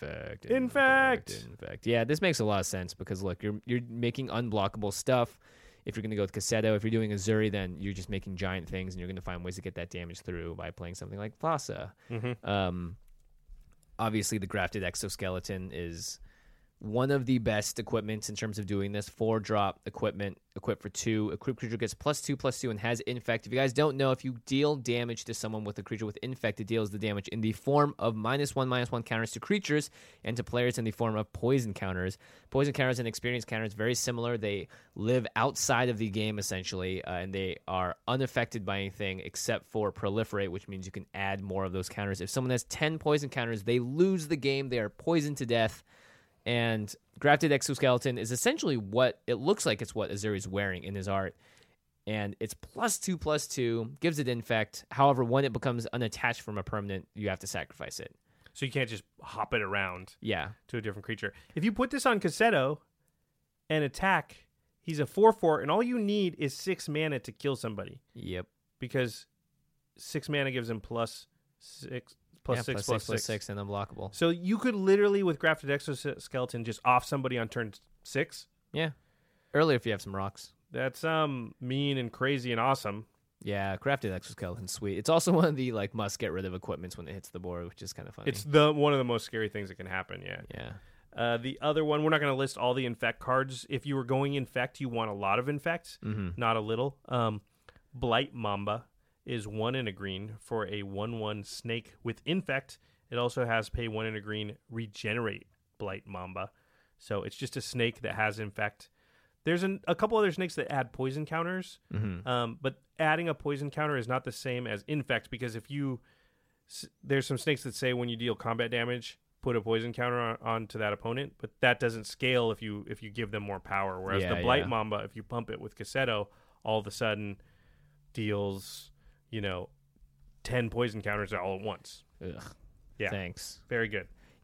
Yeah, this makes a lot of sense because, look, you're making unblockable stuff. If you're going to go with Cassetto, if you're doing Azuri, then you're just making giant things, and you're going to find ways to get that damage through by playing something like Plaza. Mm-hmm. Obviously, the Grafted Exoskeleton is one of the best equipments in terms of doing this. 4-drop equipment, equipped for 2. Equipped creature gets +2/+2 and has Infect. If you guys don't know, if you deal damage to someone with a creature with Infect, it deals the damage in the form of -1/-1 counters to creatures and to players in the form of poison counters. Poison counters and experience counters, very similar. They live outside of the game, essentially, and they are unaffected by anything except for Proliferate, which means you can add more of those counters. If someone has 10 poison counters, they lose the game. They are poisoned to death. And Grafted Exoskeleton is essentially what it looks like. It's what Azuri's wearing in his art. And it's +2/+2, gives it Infect. However, when it becomes unattached from a permanent, you have to sacrifice it. So you can't just hop it around to a different creature. If you put this on Cassetto and attack, he's a 4/4, and all you need is 6 mana to kill somebody. Yep. Because 6 mana gives him +6. +6/+6 and unblockable. So you could literally, with Grafted Exoskeleton, just off somebody on turn 6. Yeah. Earlier if you have some rocks. That's mean and crazy and awesome. Yeah, Grafted Exoskeleton's sweet. It's also one of the must get rid of equipments when it hits the board, which is kind of funny. It's one of the most scary things that can happen. Yeah. Yeah. The other one, we're not going to list all the Infect cards. If you were going Infect, you want a lot of Infect, not a little. Blight Mamba is 1 in a green for a 1/1 snake with Infect. It also has pay 1 in a green, regenerate Blight Mamba. So it's just a snake that has Infect. There's a couple other snakes that add poison counters, but adding a poison counter is not the same as Infect, because there's some snakes that say when you deal combat damage, put a poison counter onto that opponent, but that doesn't scale if you give them more power. Whereas the Blight Mamba, if you pump it with Cassetto, all of a sudden deals 10 poison counters all at once. Ugh. Yeah. Thanks. Very good.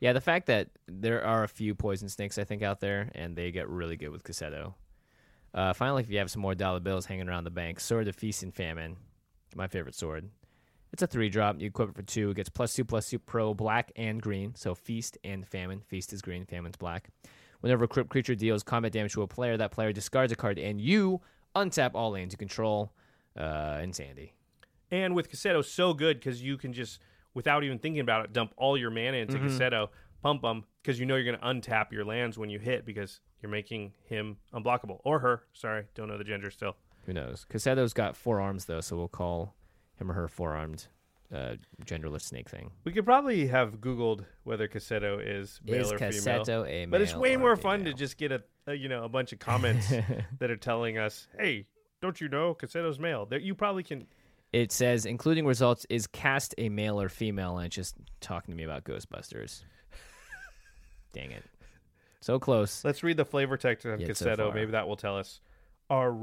Yeah, the fact that there are a few poison snakes, I think, out there, and they get really good with Cassetto. Finally, if you have some more dollar bills hanging around the bank, Sword of Feast and Famine, my favorite sword. It's a 3-drop. You equip it for 2. It gets +2/+2 pro, black and green. So Feast and Famine. Feast is green, Famine's black. Whenever a equipped creature deals combat damage to a player, that player discards a card, and you untap all lands you control. Insanity. And with Cassetto, so good because you can just, without even thinking about it, dump all your mana into Cassetto, pump them, because you know you're going to untap your lands when you hit because you're making him unblockable. Or her. Sorry, don't know the gender still. Who knows? Cassetto's got 4 arms, though, so we'll call him or her 4-armed genderless snake thing. We could probably have Googled whether Cassetto is male or Cassetto female. a male? But it's way more fun female? to just get a bunch of comments that are telling us, hey, don't you know Cassetto's male? You probably can. It says, including results, is cast a male or female, and it's just talking to me about Ghostbusters. Dang it. So close. Let's read the flavor text on Yet Cassetto. so far. Maybe that will tell us. Our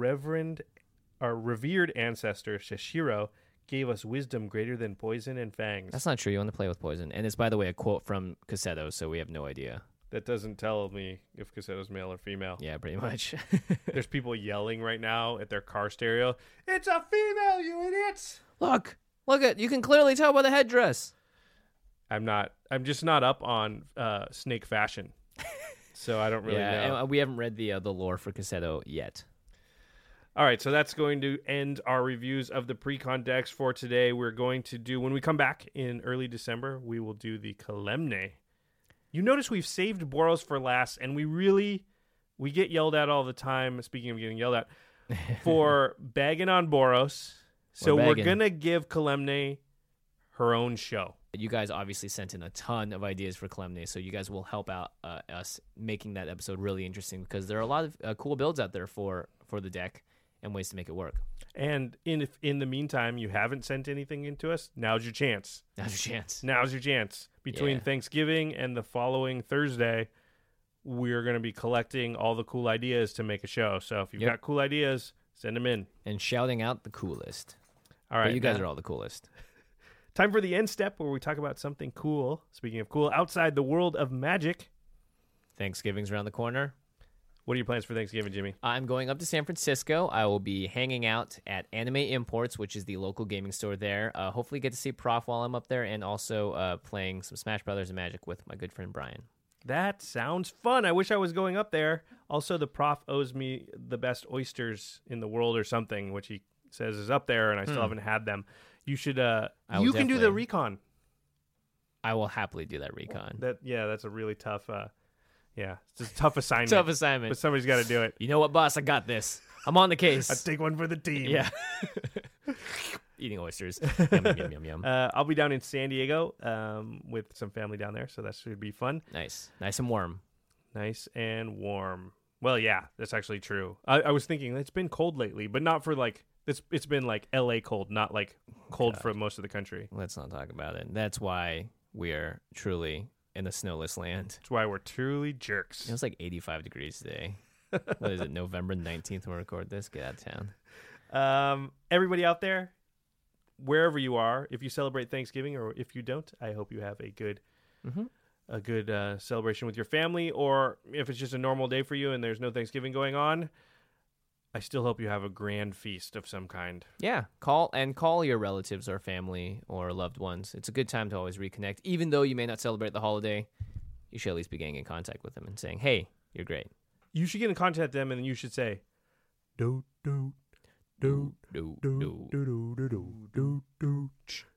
revered ancestor, Shishiro, gave us wisdom greater than poison and fangs. That's not true. You want to play with poison. And it's, by the way, a quote from Cassetto, so we have no idea. That doesn't tell me if Cassetto's male or female. Yeah, pretty much. There's people yelling right now at their car stereo, it's a female, you idiots! Look at, you can clearly tell by the headdress. I'm just not up on snake fashion. So I don't really know. And we haven't read the lore for Cassetto yet. All right, so that's going to end our reviews of the pre-con decks for today. We're going to do, when we come back in early December, we will do the Kalemne. You notice we've saved Boros for last, and we get yelled at all the time, speaking of getting yelled at, for bagging on Boros. So we're going to give Kalemne her own show. You guys obviously sent in a ton of ideas for Kalemne, so you guys will help out us making that episode really interesting, because there are a lot of cool builds out there for the deck and ways to make it work. And in the meantime you haven't sent anything into us, now's your chance. Now's your chance. Between Thanksgiving and the following Thursday, we're going to be collecting all the cool ideas to make a show. So if you've got cool ideas, send them in. And shouting out the coolest. All right. But you guys are all the coolest. Time for the end step, where we talk about something cool. Speaking of cool, outside the world of Magic. Thanksgiving's around the corner. What are your plans for Thanksgiving, Jimmy? I'm going up to San Francisco. I will be hanging out at Anime Imports, which is the local gaming store there. Hopefully get to see Prof while I'm up there, and also playing some Smash Brothers and Magic with my good friend Brian. That sounds fun. I wish I was going up there. Also, the Prof owes me the best oysters in the world or something, which he says is up there, and I still haven't had them. You should. You can do the recon. I will happily do that recon. That's a really tough. It's just a tough assignment. Tough assignment. But somebody's got to do it. You know what, boss? I got this. I'm on the case. I'll take one for the team. Yeah. Eating oysters. Yum, yum, yum, yum. I'll be down in San Diego with some family down there, so that should be fun. Nice and warm. Nice and warm. Well, yeah, that's actually true. I was thinking it's been cold lately, but not for like it's been like LA cold, not like cold for most of the country. Let's not talk about it. That's why we are truly in a snowless land. That's why we're truly jerks. It was like 85 degrees today. What is it, November 19th when we record this? Get out of town. Everybody out there, wherever you are, if you celebrate Thanksgiving or if you don't, I hope you have a good celebration with your family. Or if it's just a normal day for you and there's no Thanksgiving going on, I still hope you have a grand feast of some kind. Yeah, call your relatives or family or loved ones. It's a good time to always reconnect. Even though you may not celebrate the holiday, you should at least be getting in contact with them and saying, hey, you're great. You should get in contact with them, and then you should say, do do do do do do do do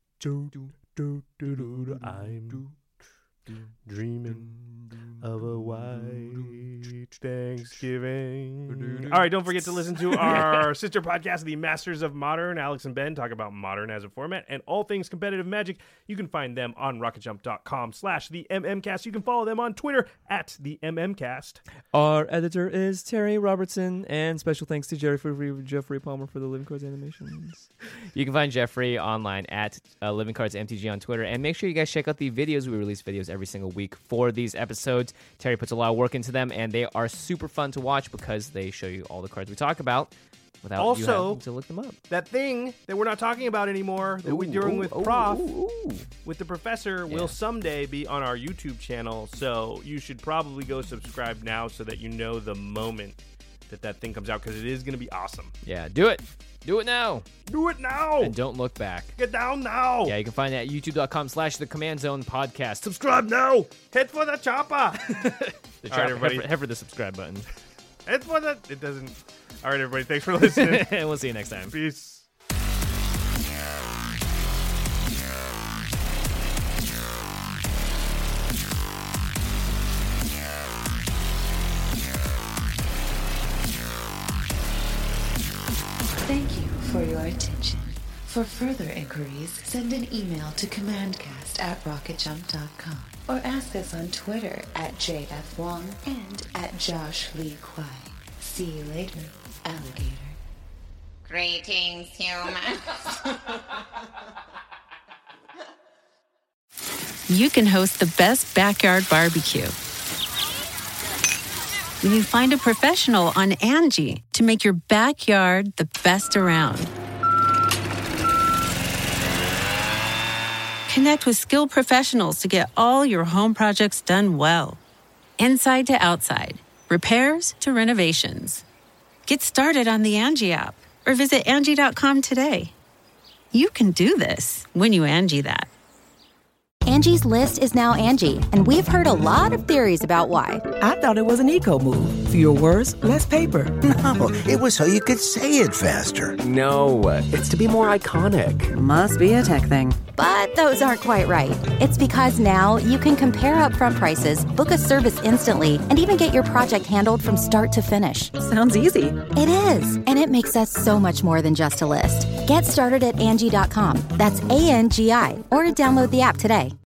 do do. I'm dreaming of a white Thanksgiving. All right, don't forget to listen to our sister podcast, The Masters of Modern. Alex and Ben talk about Modern as a format and all things competitive Magic. You can find them on rocketjump.com/TheMMCast. You can follow them on Twitter @TheMMCast. Our editor is Terry Robertson, and special thanks to Jeffrey Palmer for the Living Cards animations. You can find Jeffrey online at Living Cards MTG on Twitter, and make sure you guys check out the videos. We release videos every single week for these episodes. Terry puts a lot of work into them, and they are super fun to watch because they show you all the cards we talk about without you having to look them up. That thing that we're not talking about anymore that we're doing with Prof, with the professor, will someday be on our YouTube channel. So you should probably go subscribe now so that you know the moment that thing comes out, because it is going to be awesome. Yeah, do it. Do it now. Do it now. And don't look back. Get down now. Yeah, you can find that at youtube.com/The Command Zone Podcast. Subscribe now. Hit for the chopper. All right, everybody. Head for the subscribe button. Hit for the... It doesn't... All right, everybody. Thanks for listening. And we'll see you next time. Peace. Thank you for your attention. For further inquiries, send an email to commandcast@rocketjump.com or ask us on Twitter @JFWong and @JoshLeeQuai. See you later, alligator. Greetings, humans. You can host the best backyard barbecue when you find a professional on Angie to make your backyard the best around. Connect with skilled professionals to get all your home projects done well. Inside to outside, repairs to renovations. Get started on the Angie app or visit Angie.com today. You can do this when you Angie that. Angie's List is now Angie, and we've heard a lot of theories about why. I thought it was an eco move. Fewer words, less paper. No, it was so you could say it faster. No, it's to be more iconic. Must be a tech thing. But those aren't quite right. It's because now you can compare upfront prices, book a service instantly, and even get your project handled from start to finish. Sounds easy. It is, and it makes us so much more than just a list. Get started at Angie.com. That's ANGI, or download the app today.